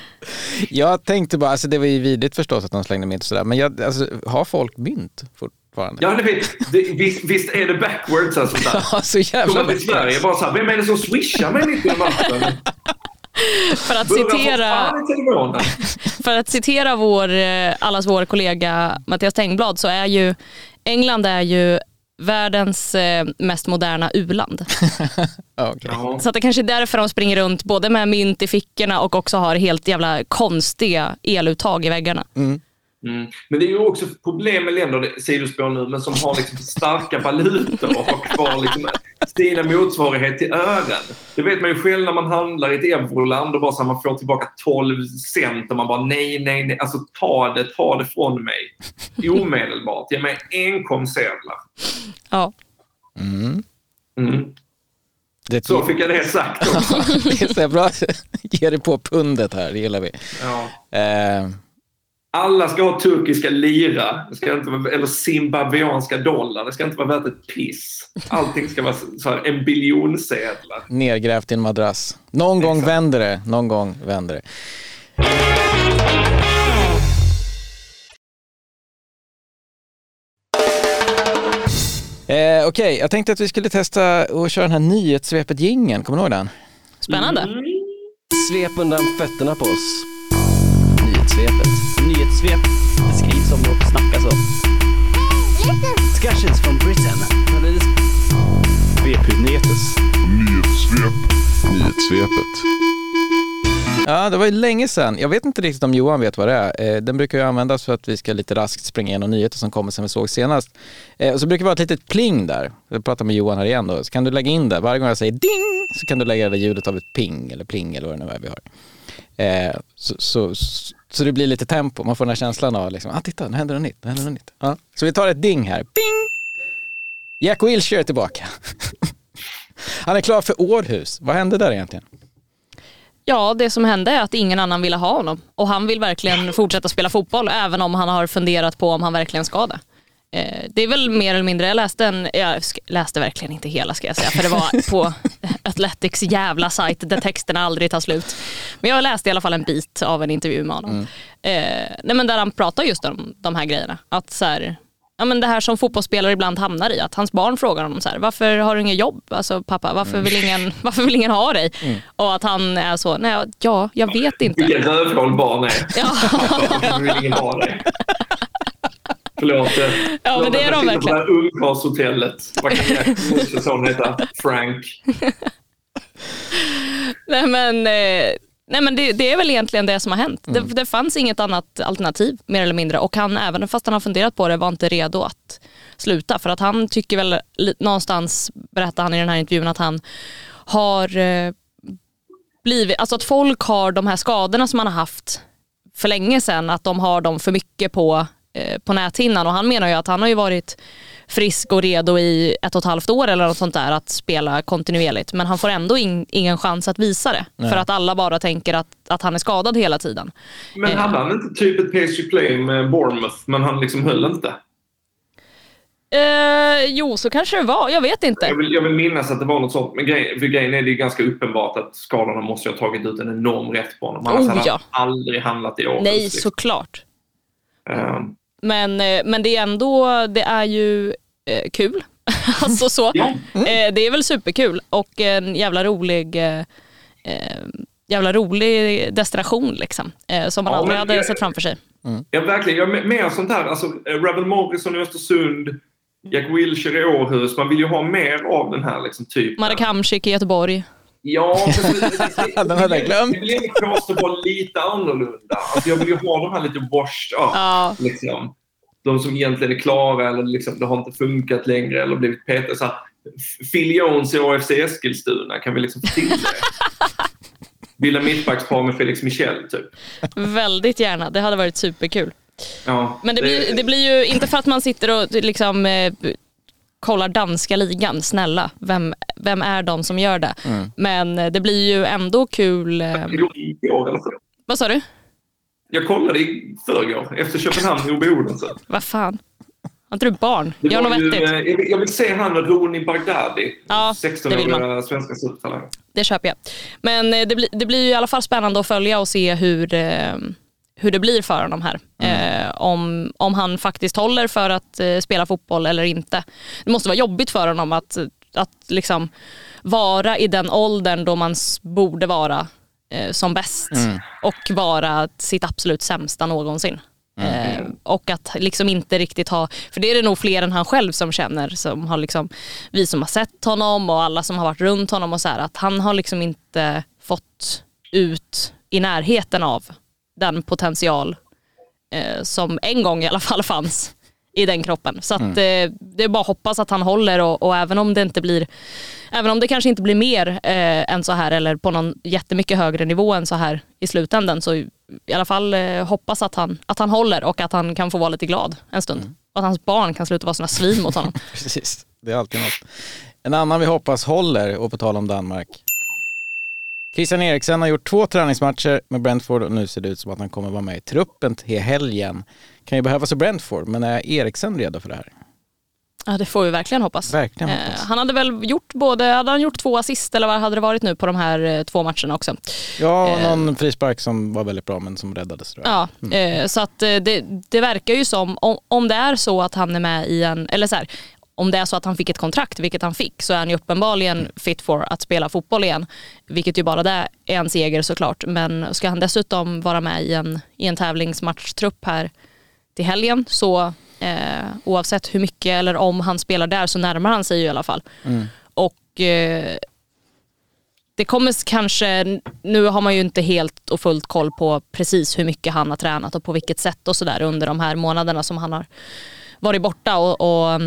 Jag tänkte bara, alltså det var ju vidrigt förstås att de slängde mynt sådär, men jag, alltså, har folk mynt fortfarande. Ja, det vet, det, visst, visst är det backwards alltså där. Ja, så jävla Kommer till Sverige bara så här, vem är det som swishar mig mitt i natten? För att citera, för att citera vår, allas vår kollega Mattias Tengblad, så är ju England är ju världens eh, mest moderna u-land. Okay. Ja. Så att det kanske är därför de springer runt både med mynt i fickorna och också har helt jävla konstiga eluttag i väggarna. Mm. Mm. Men det är ju också problem med länder, det sidospår nu, men som har liksom starka valutor och har kvar liksom sina motsvarighet till ören. Det vet man ju själv när man handlar i ett euroland och bara så man får tillbaka tolv cent och man bara nej, nej, nej, alltså ta det, ta det från mig. Omedelbart. Ge mig enkomsedlar. Ja. Mm. Mm. Det så fick jag det sagt också. Det är så bra. Ge det på pundet här, det gillar vi. Ja. Eh. Alla ska ha turkiska lira, det ska inte vara, eller zimbabweanska dollar. Det ska inte vara värt ett piss. Allting ska vara så här en biljonsedlar. Nergrävt i en madrass. Någon Exakt. gång vänder det, någon gång vänder det. Eh, Okej, okay. Jag tänkte att vi skulle testa att köra den här nyhetssvepet-jingeln. Kommer du ihåg den? Spännande. Mm. Svep undan fötterna på oss. Nyhetssvepet. Nyhetssvep beskrivs som något snackas om. Discussions from Britain. V P-nyhetes. Nyhetssvep. Nyhetssvepet. Ja, det var ju länge sedan. Jag vet inte riktigt om Johan vet vad det är. Den brukar ju användas för att vi ska lite raskt springa igenom nyheter som kommer sen vi såg senast. Och så brukar det vara ett litet pling där. Jag pratar med Johan här igen då. Så kan du lägga in det. Varje gång jag säger ding så kan du lägga det ljudet av ett ping eller pling eller vad det nu är vi har. Eh, så, så, så, så det blir lite tempo. Man får den här känslan av liksom, ah titta, nu händer det nytt, nu händer det nytt. Ja. Så vi tar ett ding här. Ping! Jack Wilshere är tillbaka. Han är klar för Århus. Vad hände där egentligen? Ja, det som hände är att ingen annan ville ha honom. Och han vill verkligen fortsätta spela fotboll, även om han har funderat på om han verkligen ska det. Det är väl mer eller mindre, jag läste en, jag läste verkligen inte hela ska jag säga, för det var på Athletics jävla sajt där texterna aldrig tar slut. Men jag läste i alla fall en bit av en intervju med honom. Mm. Eh, nej men där han pratar just om de här grejerna. Att så här, ja men det här som fotbollsspelare ibland hamnar i, att hans barn frågar honom så här, varför har du inget jobb? Alltså pappa, varför vill ingen, varför vill ingen ha dig? Mm. Och att han är så, nej ja, jag vet inte. Vilken rövhåll barn är. Ja. Varför vill ingen ha dig? Förlåt, ja, men det är de verkligen. På det här ungkarlshotellet. Vad kan jag säsong heta? Frank. Nej men, eh, nej, men det, det är väl egentligen det som har hänt. Mm. Det, det fanns inget annat alternativ, mer eller mindre. Och han, även fast han har funderat på det, var inte redo att sluta. För att han tycker väl, någonstans berättar han i den här intervjun, att han har eh, blivit, alltså att folk har de här skadorna som han har haft för länge sedan, att de har dem för mycket på på näthinnan, och han menar ju att han har ju varit frisk och redo i ett och ett halvt år eller något sånt där att spela kontinuerligt, men han får ändå in, ingen chans att visa det. Nej. För att alla bara tänker att, att han är skadad hela tiden. Men eh. hade han inte typ ett P S G-play med Bournemouth, men han liksom höll inte? Eh, jo, så kanske det var. Jag vet inte. Jag vill, jag vill minnas att det var något sånt. Men grej, för grejen är det ganska uppenbart att skadorna måste ha tagit ut en enorm rätt på honom. Annars oh, hade ja. han aldrig handlat i år. Nej, liksom. Såklart. Um. Men, men det är ändå, det är ju eh, kul. Alltså så. Ja. Mm. Eh, det är väl superkul och en jävla rolig eh, jävla rolig destination liksom. Eh, som man ja, aldrig hade jag, sett framför sig. Mm. Ja, verkligen. Jag är mer sånt här. Alltså, Ravel Morrison i Östersund, Jack Wilshere i Århus. Man vill ju ha mer av den här liksom, typen. Marek Hamsik i Göteborg. Ja, precis. Den hade jag glömt. Det blir inte konstigt att vara lite annorlunda. Alltså, jag vill ju ha de här lite washed up. Ja. Liksom. De som egentligen är klara eller liksom, det har inte funkat längre eller blivit petade. Så här, Phil Jones i A F C Eskilstuna, kan vi liksom få till det? Bilda mittbackspar med Felix Michel typ. Väldigt gärna, det hade varit superkul. Ja, men det, det... Blir, det blir ju inte för att man sitter och liksom eh, kollar danska ligan, snälla. Vem, vem är de som gör det? Mm. Men det blir ju ändå kul. Eh... Vad sa du? Jag kollade i förrgår efter Köpenhamn i O B Odense. Vad fan? Har inte du barn? Gör något ju, vettigt. Jag vill se han och Roni Bagdadi. Ja, sexton-åriga svenska supertalang. Det köper jag. Men det blir, det blir ju i alla fall spännande att följa och se hur, hur det blir för honom här. Mm. Eh, om, om han faktiskt håller för att eh, spela fotboll eller inte. Det måste vara jobbigt för honom att, att liksom vara i den åldern då man s- borde vara eh, som bäst mm. och vara sitt absolut sämsta någonsin. Mm. Eh, och att liksom inte riktigt ha, för det är det nog fler än han själv som känner, som har liksom, vi som har sett honom och alla som har varit runt honom och så här, att han har liksom inte fått ut i närheten av den potential eh, som en gång i alla fall fanns i den kroppen. Så att mm. eh, det är bara att hoppas att han håller och, och även om det inte blir, även om det kanske inte blir mer eh, än så här eller på någon jättemycket högre nivå än så här i slutändan, så i alla fall eh, hoppas att han, att han håller och att han kan få vara lite glad en stund. Mm. Och att hans barn kan sluta vara såna svin mot honom. Precis, det är alltid något. En annan vi hoppas håller, och på tal om Danmark. Christian Eriksen har gjort två träningsmatcher med Brentford och nu ser det ut som att han kommer vara med i truppen till helgen. Kan ju behövas i Brentford, men är Eriksen redo för det här? Ja, det får vi verkligen hoppas. Verkligen hoppas. Eh, han hade väl gjort både, hade han gjort två assist eller vad hade det varit nu på de här eh, två matcherna också? Ja, eh, någon frispark som var väldigt bra men som räddades. Tror jag. Ja, mm. eh, så att eh, det, det verkar ju som, om, om det är så att han är med i en, eller så här, om det är så att han fick ett kontrakt, vilket han fick, så är han ju uppenbarligen fit for att spela fotboll igen. Vilket ju bara det är en seger såklart. Men ska han dessutom vara med i en, i en tävlingsmatchtrupp här till helgen, så eh, oavsett hur mycket eller om han spelar där så närmar han sig ju i alla fall. Mm. Och eh, det kommer kanske, nu har man ju inte helt och fullt koll på precis hur mycket han har tränat och på vilket sätt och sådär under de här månaderna som han har varit borta och, och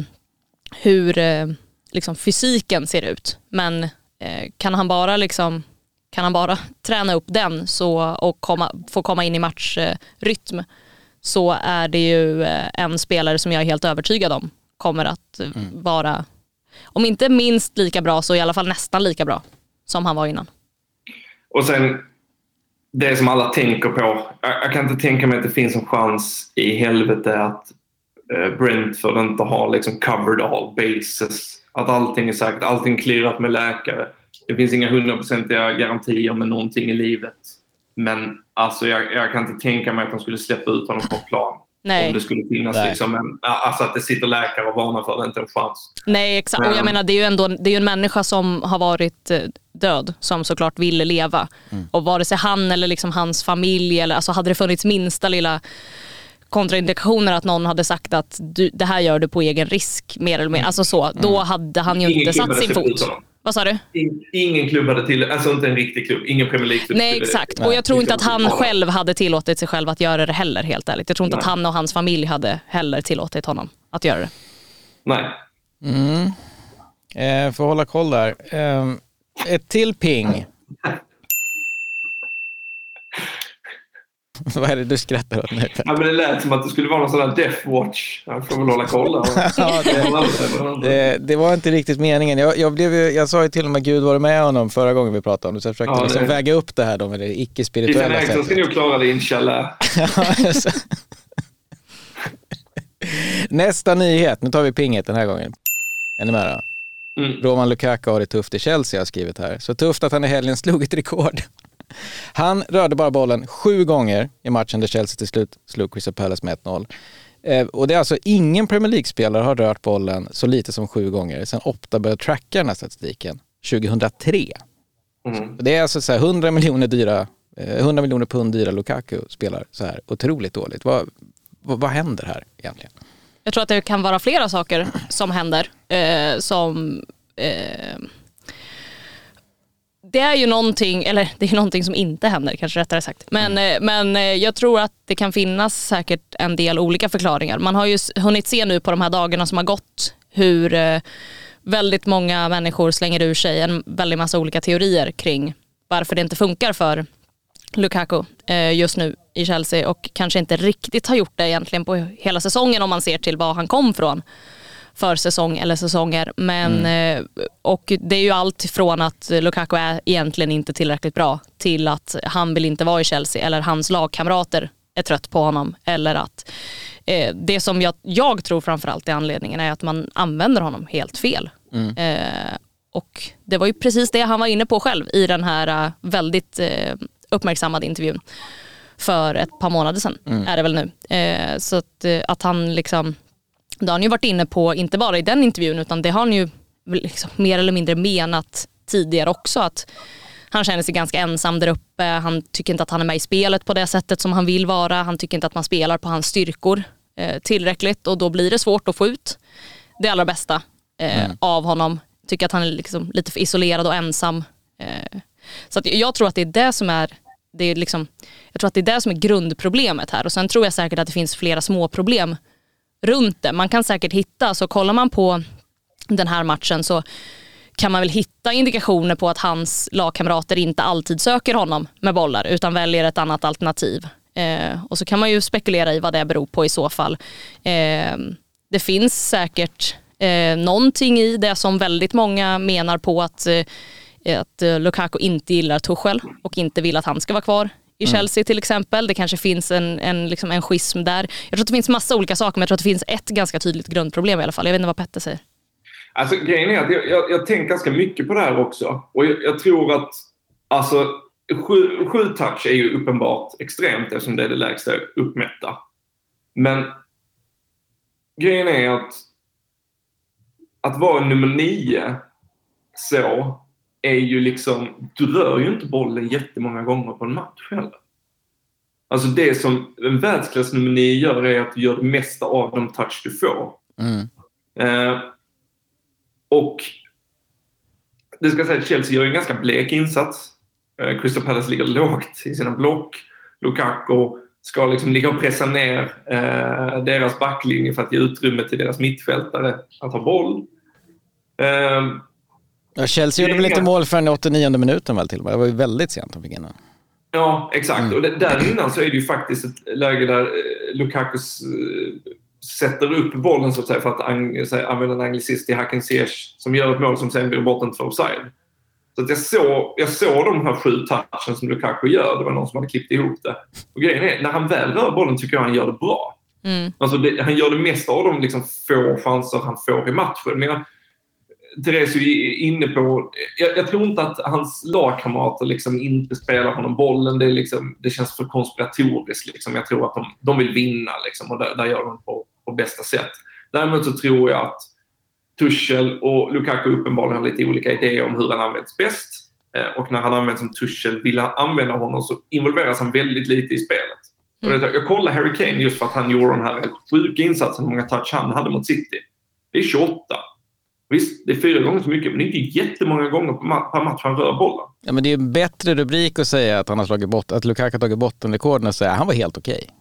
hur eh, liksom fysiken ser ut. Men eh, kan han bara liksom kan han bara träna upp den så, och komma, få komma in i matchrytm, så är det ju eh, en spelare som jag är helt övertygad om kommer att eh, mm. vara, om inte minst lika bra så i alla fall nästan lika bra som han var innan. Och sen det som alla tänker på, jag, jag kan inte tänka mig att det finns en chans i helvete att Brentford inte har liksom covered all bases. Att allting är sagt, allting klirrat med läkare. Det finns inga hundraprocentiga garantier med någonting i livet. Men alltså jag, jag kan inte tänka mig att de skulle släppa ut honom på plan. Nej. Om det skulle finnas liksom en, alltså att det sitter läkare och varnar för det, inte en chans. Nej, exakt. Och jag menar, det är ju ändå det är ju en människa som har varit död, som såklart ville leva. Mm. Och vare sig han eller liksom hans familj, eller alltså hade det funnits minsta lilla kontraindikationer att någon hade sagt att du, det här gör du på egen risk mer eller mer, alltså så, mm. då hade han ju inte satt sin fot. Vad sa du? Ingen klubb hade till, alltså inte en riktig klubb, ingen Premier League-klubb. Nej, exakt. Och jag tror inte att han själv hade tillåtit sig själv att göra det heller, helt ärligt. Jag tror inte Nej. att han och hans familj hade heller tillåtit honom att göra det. Nej. Mm. Eh, för att hålla koll där. Eh, ett till ping. Vad är det du skrattar åt nu? Ja, men det lät som att det skulle vara någon sån där Death Watch. Jag får väl hålla koll. Ja, det, det, det var inte riktigt meningen. Jag, jag, blev, jag sa ju till och med Gud var det med honom förra gången vi pratade om det. Så jag försökte ja, liksom väga upp det här då med det icke-spirituella sättet. Christian Eriksen ska nog klara det, inshallah. Nästa nyhet. Nu tar vi pinget den här gången. Är ni med då? Mm. Roman Lukaku har det tufft i Chelsea, har skrivit här. Så tufft att han i helgen slog ett rekord. Han rörde bara bollen sju gånger i matchen där Chelsea till slut slog Crystal Palace med ett noll. Eh, och det är alltså ingen Premier League-spelare har rört bollen så lite som sju gånger sen Opta började tracka den här statistiken tjugohundratre. Mm. Det är alltså så här hundra miljoner dyra, eh, hundra miljoner pund dyra Lukaku spelar så här otroligt dåligt. Vad, vad, vad händer här egentligen? Jag tror att det kan vara flera saker som händer eh, som eh, det är ju någonting, eller det är någonting som inte händer kanske rättare sagt. Men, mm. men jag tror att det kan finnas säkert en del olika förklaringar. Man har ju hunnit se nu på de här dagarna som har gått hur väldigt många människor slänger ur sig en väldigt massa olika teorier kring varför det inte funkar för Lukaku just nu i Chelsea, och kanske inte riktigt har gjort det egentligen på hela säsongen om man ser till var han kom från för säsong eller säsonger. Men, mm. och det är ju allt från att Lukaku är egentligen inte tillräckligt bra till att han vill inte vara i Chelsea, eller hans lagkamrater är trött på honom, eller att eh, det som jag, jag tror framförallt är anledningen är att man använder honom helt fel. Mm. Eh, och det var ju precis det han var inne på själv i den här väldigt eh, uppmärksammade intervjun. för ett par månader sedan, mm. är det väl nu. Eh, så att, att han liksom, det har han ju varit inne på, inte bara i den intervjun, utan det har han ju liksom mer eller mindre menat tidigare också, att han känner sig ganska ensam där uppe. Han tycker inte att han är med i spelet på det sättet som han vill vara. Han tycker inte att man spelar på hans styrkor eh, tillräckligt, och då blir det svårt att få ut det allra bästa eh, mm. av honom. Tycker att han är liksom lite för isolerad och ensam. Eh, så att jag tror att det är det som är det är liksom, jag tror att det är det som är grundproblemet här, och sen tror jag säkert att det finns flera små problem runt det. Man kan säkert hitta, så kollar man på den här matchen så kan man väl hitta indikationer på att hans lagkamrater inte alltid söker honom med bollar utan väljer ett annat alternativ. Eh, och så kan man ju spekulera i vad det beror på i så fall. Eh, det finns säkert eh, någonting i det som väldigt många menar på att, eh, att Lukaku inte gillar Tuchel och inte vill att han ska vara kvar i Chelsea till exempel. Det kanske finns en, en, liksom en schism där. Jag tror att det finns massa olika saker, men jag tror att det finns ett ganska tydligt grundproblem i alla fall. Jag vet inte vad Petter säger. Alltså grejen är att jag, jag, jag tänker ganska mycket på det här också. Och jag, jag tror att alltså, sju, sju touch är ju uppenbart extremt eftersom det är det lägsta uppmätta. Men grejen är att att vara nummer nio så är ju liksom, du rör ju inte bollen jättemånga gånger på en match heller. Alltså det som en världsklass nummer nio gör är att du gör det mesta av de touch du får. Mm. Eh, och det ska säga att Chelsea gör en ganska blek insats. Eh, Crystal Palace ligger lågt i sina block. Lukaku ska liksom ligga och pressa ner eh, deras backlinje för att ge utrymme till deras mittfältare att ha boll. Eh, Ja, Chelsea gjorde väl inte mål för den åttionionde minuten väl till. Det var ju väldigt sent de fick innan. Ja, exakt. Mm. Och där innan så är det ju faktiskt ett läge där Lukaku sätter upp bollen så att säga för att ang- så här, använda en anglicist i Hacken Ziyech som gör ett mål som sen blir bortom två offside. Så att jag såg, jag såg de här sju touchen som Lukaku gör. Det var någon som hade klippt ihop det. Och grejen är, när han väl rör bollen tycker jag han gör det bra. Mm. Alltså det, han gör det mesta av de liksom få chanser han får i matchen. Men Therese är inne på, jag, jag tror inte att hans lagkamrater liksom inte spelar honom bollen. Det, är liksom, det känns för konspiratoriskt. Liksom. Jag tror att de, de vill vinna liksom, och där, där gör de på, på bästa sätt. Däremot så tror jag att Tuchel och Lukaku uppenbarligen har lite olika idéer om hur han används bäst. Eh, och när han används som Tuchel vill han använda honom så involveras han väldigt lite i spelet. Mm. Och jag kollar Harry Kane just för att han gjorde den här sjuka insatsen, hur många touch han hade mot City. Det är tjugoåtta. Visst, det är fyra gånger så mycket, men det är inte jättemånga gånger per match han rör bollen. Ja, men det är en bättre rubrik att säga att han har slagit bort, att Lukaku har tagit bottenrekorden och säga att han var helt okej. Okay.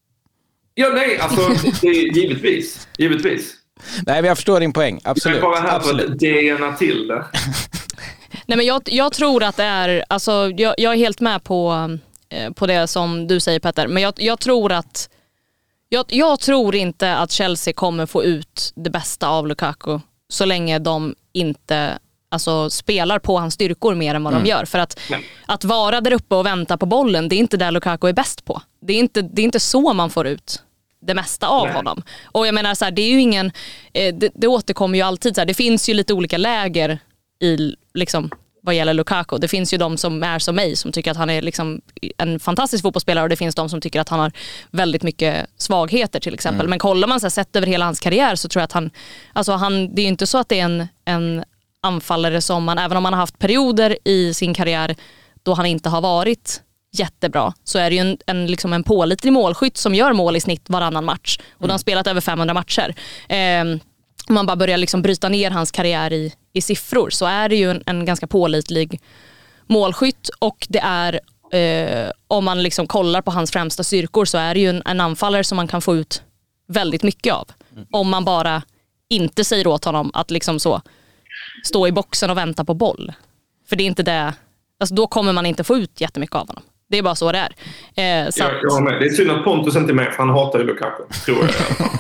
Ja, nej, alltså det är givetvis. Givetvis. Nej, men jag förstår din poäng. Absolut. Jag är bara här Absolut. för att D N A till det. Nej, men jag, jag tror att det är, alltså jag, jag är helt med på, eh, på det som du säger, Petter. Men jag, jag tror att jag, jag tror inte att Chelsea kommer få ut det bästa av Lukaku så länge de inte alltså, spelar på hans styrkor mer än vad mm. de gör. För att, att vara där uppe och vänta på bollen, det är inte där Lukaku är bäst på. Det är inte, det är inte så man får ut det mesta av Nej. honom. Och jag menar så här, det är ju ingen eh, det, det återkommer ju alltid så här, det finns ju lite olika läger i liksom vad gäller Lukaku. Det finns ju de som är som mig som tycker att han är liksom en fantastisk fotbollsspelare, och det finns de som tycker att han har väldigt mycket svagheter till exempel. Mm. Men kollar man så här, sett över hela hans karriär så tror jag att han, alltså han, det är ju inte så att det är en, en anfallare som man, även om man har haft perioder i sin karriär då han inte har varit jättebra, så är det ju en, en, liksom en pålitlig målskytt som gör mål i snitt varannan match. Och mm. de har spelat över femhundra matcher. Eh, om man bara börjar liksom bryta ner hans karriär i, i siffror så är det ju en, en ganska pålitlig målskytt, och det är eh, om man liksom kollar på hans främsta styrkor så är det ju en, en anfallare som man kan få ut väldigt mycket av. Mm. Om man bara inte säger åt honom att liksom så stå i boxen och vänta på boll. För det är inte det, alltså då kommer man inte få ut jättemycket av honom. Det är bara så det är. Eh, så jag, jag med. Det är synd att Pontus inte är med, för han hatar ju Lukaku, tror jag.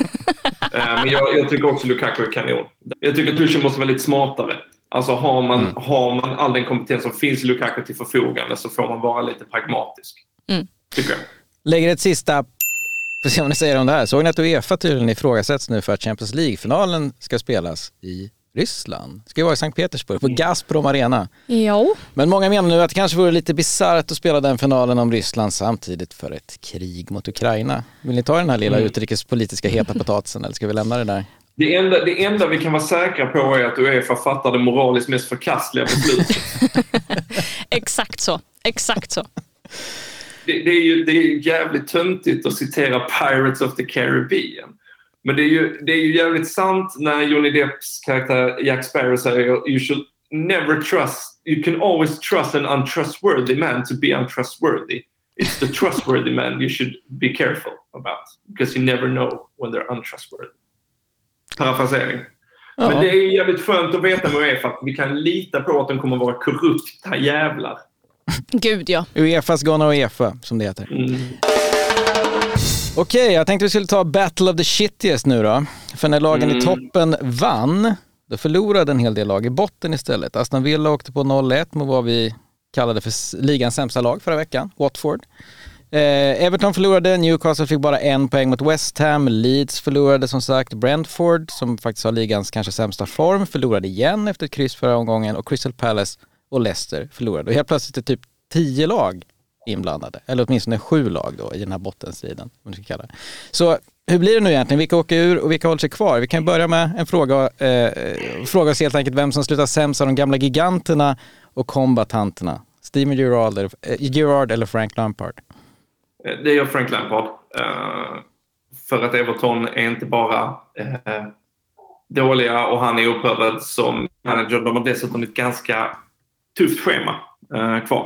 eh, men jag, jag tycker också Lukaku är kanon. Jag tycker att Tuchel måste vara lite smartare. Alltså har man, mm. har man all den kompetens som finns i Lukaku till förfogande så får man vara lite pragmatisk. Mm. Tycker jag. Lägger ett sista, för att se om ni säger om det här. Såg ni att UEFA tydligen ifrågasätts nu för att Champions League-finalen ska spelas i Ryssland. Ska ju vara i Sankt Petersburg på Gazprom Arena. Jo. Men många menar nu att det kanske vore lite bisarrt att spela den finalen om Ryssland samtidigt för ett krig mot Ukraina. Vill ni ta den här lilla mm. utrikespolitiska heta potatisen eller ska vi lämna det där? Det enda, det enda vi kan vara säkra på är att UEFA fattar det moraliskt mest förkastliga beslutet. Exakt så. Exakt så. Det, det, är ju, det är ju jävligt töntigt att citera Pirates of the Caribbean. Men det är ju, det är ju jävligt sant när Johnny Depps karaktär Jack Sparrow säger you should never trust, you can always trust an untrustworthy man to be untrustworthy. It's the trustworthy man you should be careful about because you never know when they're untrustworthy. Parafrasering. Ja. Men det är ju jävligt skönt att veta med UEFA att vi kan lita på att de kommer vara korrupta jävlar. Gud ja. UEFA's gonna UEFA som det heter. Mm. Okej, jag tänkte vi skulle ta Battle of the Shittiest nu då. För när lagen mm. i toppen vann, då förlorade en hel del lag i botten istället. Aston Villa åkte på noll ett med vad vi kallade för ligans sämsta lag förra veckan, Watford. Eh, Everton förlorade, Newcastle fick bara en poäng mot West Ham, Leeds förlorade som sagt, Brentford som faktiskt har ligans kanske sämsta form förlorade igen efter ett kryss förra omgången och Crystal Palace och Leicester förlorade. Och helt plötsligt är typ tio lag inblandade, eller åtminstone sju lag då i den här bottenstriden. Så hur blir det nu egentligen? Vilka åker ur och vilka håller sig kvar? Vi kan börja med en fråga, eh, fråga oss helt enkelt vem som slutar sämst av de gamla giganterna och kombatanterna. Steven Gerrard eller, eh, Gerrard eller Frank Lampard? Det gör Frank Lampard. Uh, för att Everton är inte bara uh, dåliga och han är upphörd som manager. De har dessutom ett ganska tufft schema uh, kvar.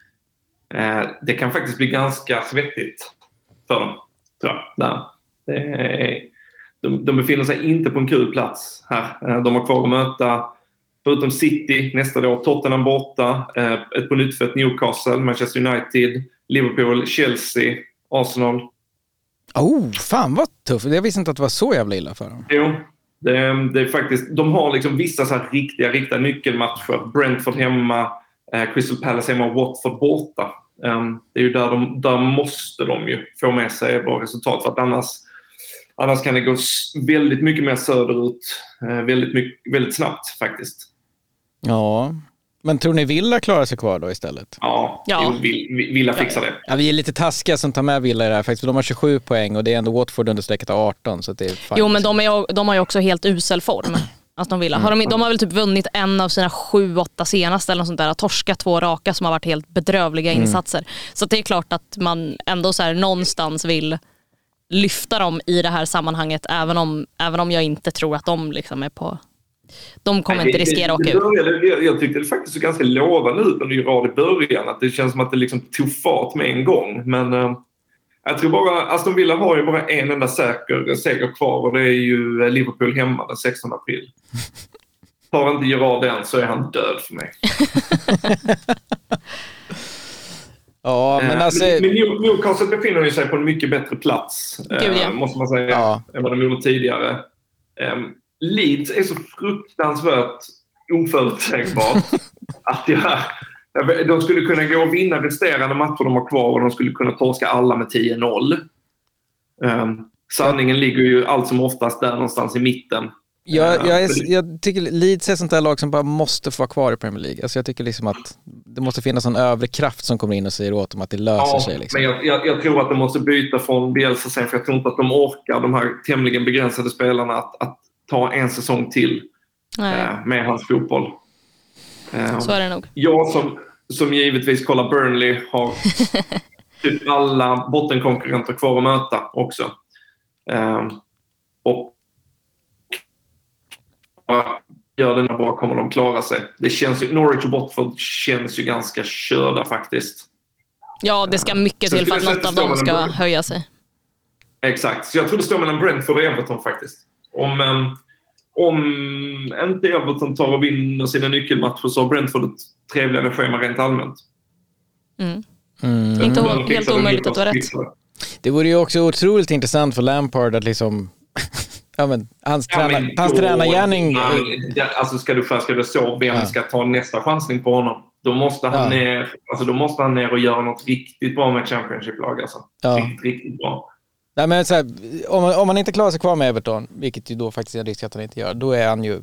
Uh, det kan faktiskt bli ganska svettigt för dem, tror jag. Där. Det är, de, de befinner sig inte på en kul plats här. Uh, de har kvar att möta, förutom City nästa år, Tottenham borta, uh, ett på nyttfött Newcastle, Manchester United, Liverpool, Chelsea, Arsenal. Oh, fan vad tufft. Jag visste inte att det var så jävla illa för dem. Jo, det, det är faktiskt... De har liksom vissa så här riktiga, riktiga nyckelmatcher. Brentford hemma, eh, Crystal Palace hemma och Watford borta. Um, det är ju där de... Där måste de ju få med sig bra resultat. För att annars, annars kan det gå väldigt mycket mer söderut. Eh, väldigt, mycket, väldigt snabbt faktiskt. Ja... Men tror ni Villa klarar sig kvar då istället? Ja, ja. Jo, Villa fixar det. Ja, vi är lite taskiga som tar med Villa i det här faktiskt. För de har tjugosju poäng och det är ändå Watford under strecket av arton. Så det är fine. Jo, men de, är, de har ju också helt usel form. Att de, Villa. Har de, de har väl typ vunnit en av sina sju, åtta senaste eller något sånt där. Torskat två raka som har varit helt bedrövliga mm. insatser. Så det är klart att man ändå så här någonstans vill lyfta dem i det här sammanhanget. Även om, även om jag inte tror att de liksom är på... De kommer Nej, inte riskera att åka ut. Jag, jag tyckte det faktiskt så ganska lovande ut under rad i början. Att det känns som att det liksom tog fart med en gång. Men uh, jag tror bara... Aston Villa har ju bara en enda säker seger kvar. Och det är ju Liverpool hemma den sextonde april. Tar inte Gerrard den så är han död för mig. Ja, men alltså... Men, men Newcastle befinner sig på en mycket bättre plats. Gud, ja. uh, måste man säga. Ja. Än vad de gjorde tidigare. Um, Leeds är så fruktansvärt oförutsägbart att jag, de skulle kunna gå och vinna resterande matcher de har kvar och de skulle kunna torska alla med tio noll. Um, sanningen ligger ju allt som oftast där någonstans i mitten. Jag, jag, är, jag tycker Leeds är sånt där lag som bara måste få vara kvar i Premier League. Alltså jag tycker liksom att det måste finnas en övre kraft som kommer in och säger åt dem att det löser ja, sig. Liksom. Men jag, jag, jag tror att de måste byta från Bielsa sen för jag tror inte att de orkar, de här tämligen begränsade spelarna, att, att ta en säsong till eh, med hans fotboll. Eh, Så är det nog. Jag som, som givetvis kollar Burnley har typ alla bottenkonkurrenter kvar att möta också. Eh, och gör det när bra kommer de klara sig. Det känns ju, Norwich och Watford känns ju ganska körda faktiskt. Ja, det ska mycket till för att något av dem ska höja sig. Exakt, så jag tror det står mellan Brentford och Everton faktiskt. Om, um, om inte Everton tar och vinner sina nyckelmatcher så har Brentford ett trevligare schema rent allmänt. Mm. Mm. Inte helt, helt omöjligt att du har rätt. Det vore ju också otroligt intressant för Lampard att liksom... ja, men, hans ja, träna, hans då, tränargärning... Ja, alltså ska du, ska du så vem ja. ska ta nästa chansning på honom? Då måste han, ja. ner, alltså, då måste han ner och göra något riktigt bra med Championship-lag. Alltså. Ja. Riktigt, riktigt bra. Nej, men så här, om, man, om man inte klarar sig kvar med Everton, vilket ju då faktiskt är en risk att han inte gör, då är han ju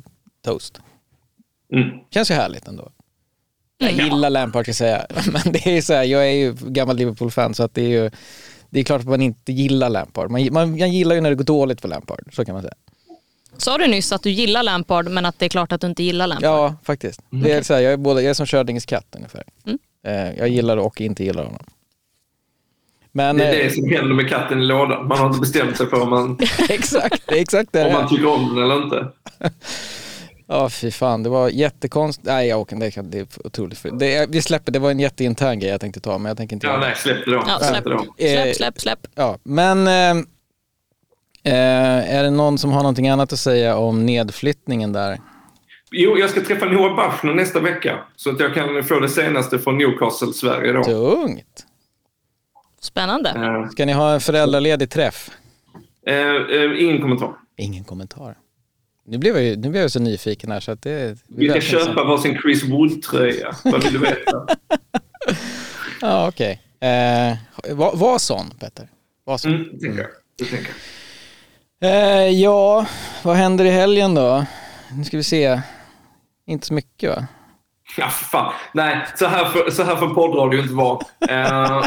toast. Mm. Känns ju härligt ändå. Jag gillar Lampard, ska jag säga. Men det är så här, jag är ju gammal Liverpool-fan, så att det är ju det är klart att man inte gillar Lampard. Man, man, man gillar ju när det går dåligt för Lampard, så kan man säga. Sa du nyss att du gillar Lampard, men att det är klart att du inte gillar Lampard? Ja, faktiskt. Mm. Det är så här, jag är både jag är som Schrödingers katt ungefär. Mm. Eh, jag gillar och inte gillar honom. Men, det är det som händer med katten i lådan. Man har inte bestämt sig för om man, exakt, det är exakt det om man tycker om den eller inte. Ja, fy fan, det var jättekonst. Nej, jag åker, det, kan, det är otroligt för. Det, vi släpper, det var en jätteintern grej jag tänkte ta, men jag tänker inte. Ja, nej, släpp det då. Ja, släpp, släpp, släpp, släpp. Ja, men eh, är det någon som har någonting annat att säga om nedflyttningen där? Jo, jag ska träffa Noah Bachner nästa vecka, så att jag kan få det senaste från Newcastle, Sverige då. Tungt. Spännande. Uh, ska ni ha en föräldraledig träff? Uh, uh, ingen kommentar. Ingen kommentar. Nu blev jag, nu blev jag så nyfiken här så att det... Vi ska köpa varsin Chris Wood-tröja. Vad vill du veta? Ja, okej. Okay. Eh, var, var sån, Petter. Var sån. Mm, det tänker jag. Det tänker jag. Eh, ja, vad händer i helgen då? Nu ska vi se. Inte så mycket, va? Ja, fan. Nej, så här för, så här för poddradio inte vara. Uh,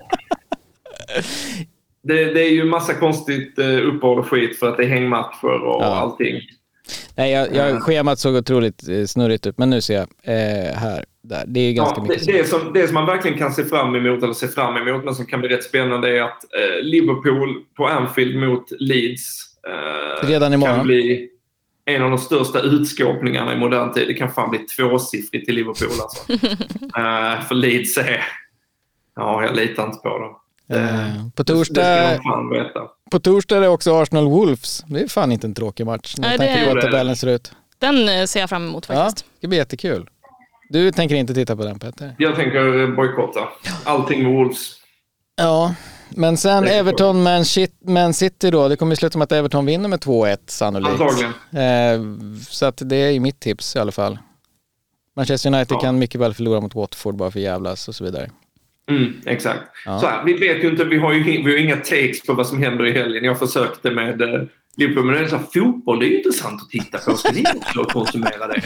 det, det är ju massa konstigt uh, uppehåll och skit för att det är hängmatcher och ja. allting. Nej, jag, jag, schemat såg otroligt eh, snurrigt ut, men nu ser jag eh, här, där. Det är ganska ja, mycket. Det, det, som, det som man verkligen kan se fram emot, eller se fram emot, men som kan bli rätt spännande är att eh, Liverpool på Anfield mot Leeds eh, redan imorgon kan bli en av de största utskåpningarna i modern tid. Det kan fan bli tvåsiffrigt till Liverpool alltså. uh, för Leeds är... Ja, jag litar inte på dem. Uh, på torsdag... På torsdag är det också Arsenal Wolves. Det är fan inte en tråkig match. Nej, det är... tabellen ser ut. Den ser jag fram emot faktiskt. Ja, det blir jättekul. Du tänker inte titta på den, Petter? Jag tänker bojkotta. Allting med Wolves. Ja, men sen Everton Man, shit, Man City då. Det kommer ju sluta med att Everton vinner med två ett sannolikt. Antagligen. Eh, så att det är ju mitt tips i alla fall. Manchester United ja. kan mycket väl förlora mot Watford bara för jävlas och så vidare. Mm, exakt. Ja. Så här, vi vet ju inte, vi har ju vi har inga takes på vad som händer i helgen. Jag försökte med eh, Liverpool, men det är så här, fotboll, det är intressant att titta på. Ska ni också konsumera det?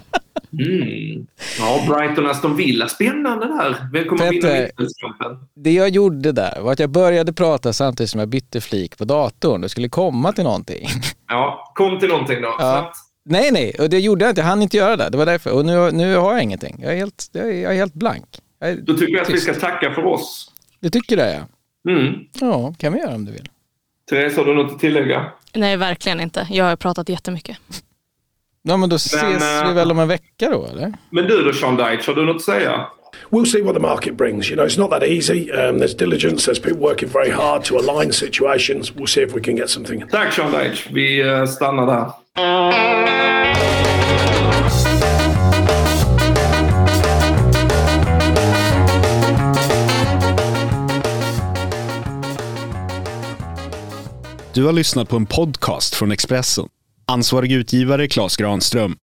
Mm. Ja, Brighton Aston Villa, spännande där. Vem kommer vinna mittfältskampen? Det jag gjorde där var att jag började prata samtidigt som jag bytte flik på datorn. Det skulle komma till någonting. Ja, kom till någonting då. Ja. Nej, nej, och det gjorde jag inte. Jag hann inte göra det. Det var därför. Och nu, nu har jag ingenting. Jag är helt, jag är, jag är helt blank. Jag är Då tycker jag att tyst. vi ska tacka för oss. Du tycker det, ja. Mm. Ja, kan vi göra om du vill. Therese, har du något att tillägga? Nej, verkligen inte. Jag har pratat jättemycket. Ja, men då ses men, vi väl om en vecka då, eller? Men du då, Sean Dyche, har du något att säga? We'll see what the market brings. You know, it's not that easy. Um, there's diligence. There's people working very hard to align situations. We'll see if we can get something. Tack, Sean Dyche. Vi uh, stannar där. Du har lyssnat på en podcast från Expressen. Ansvarig utgivare Claes Granström.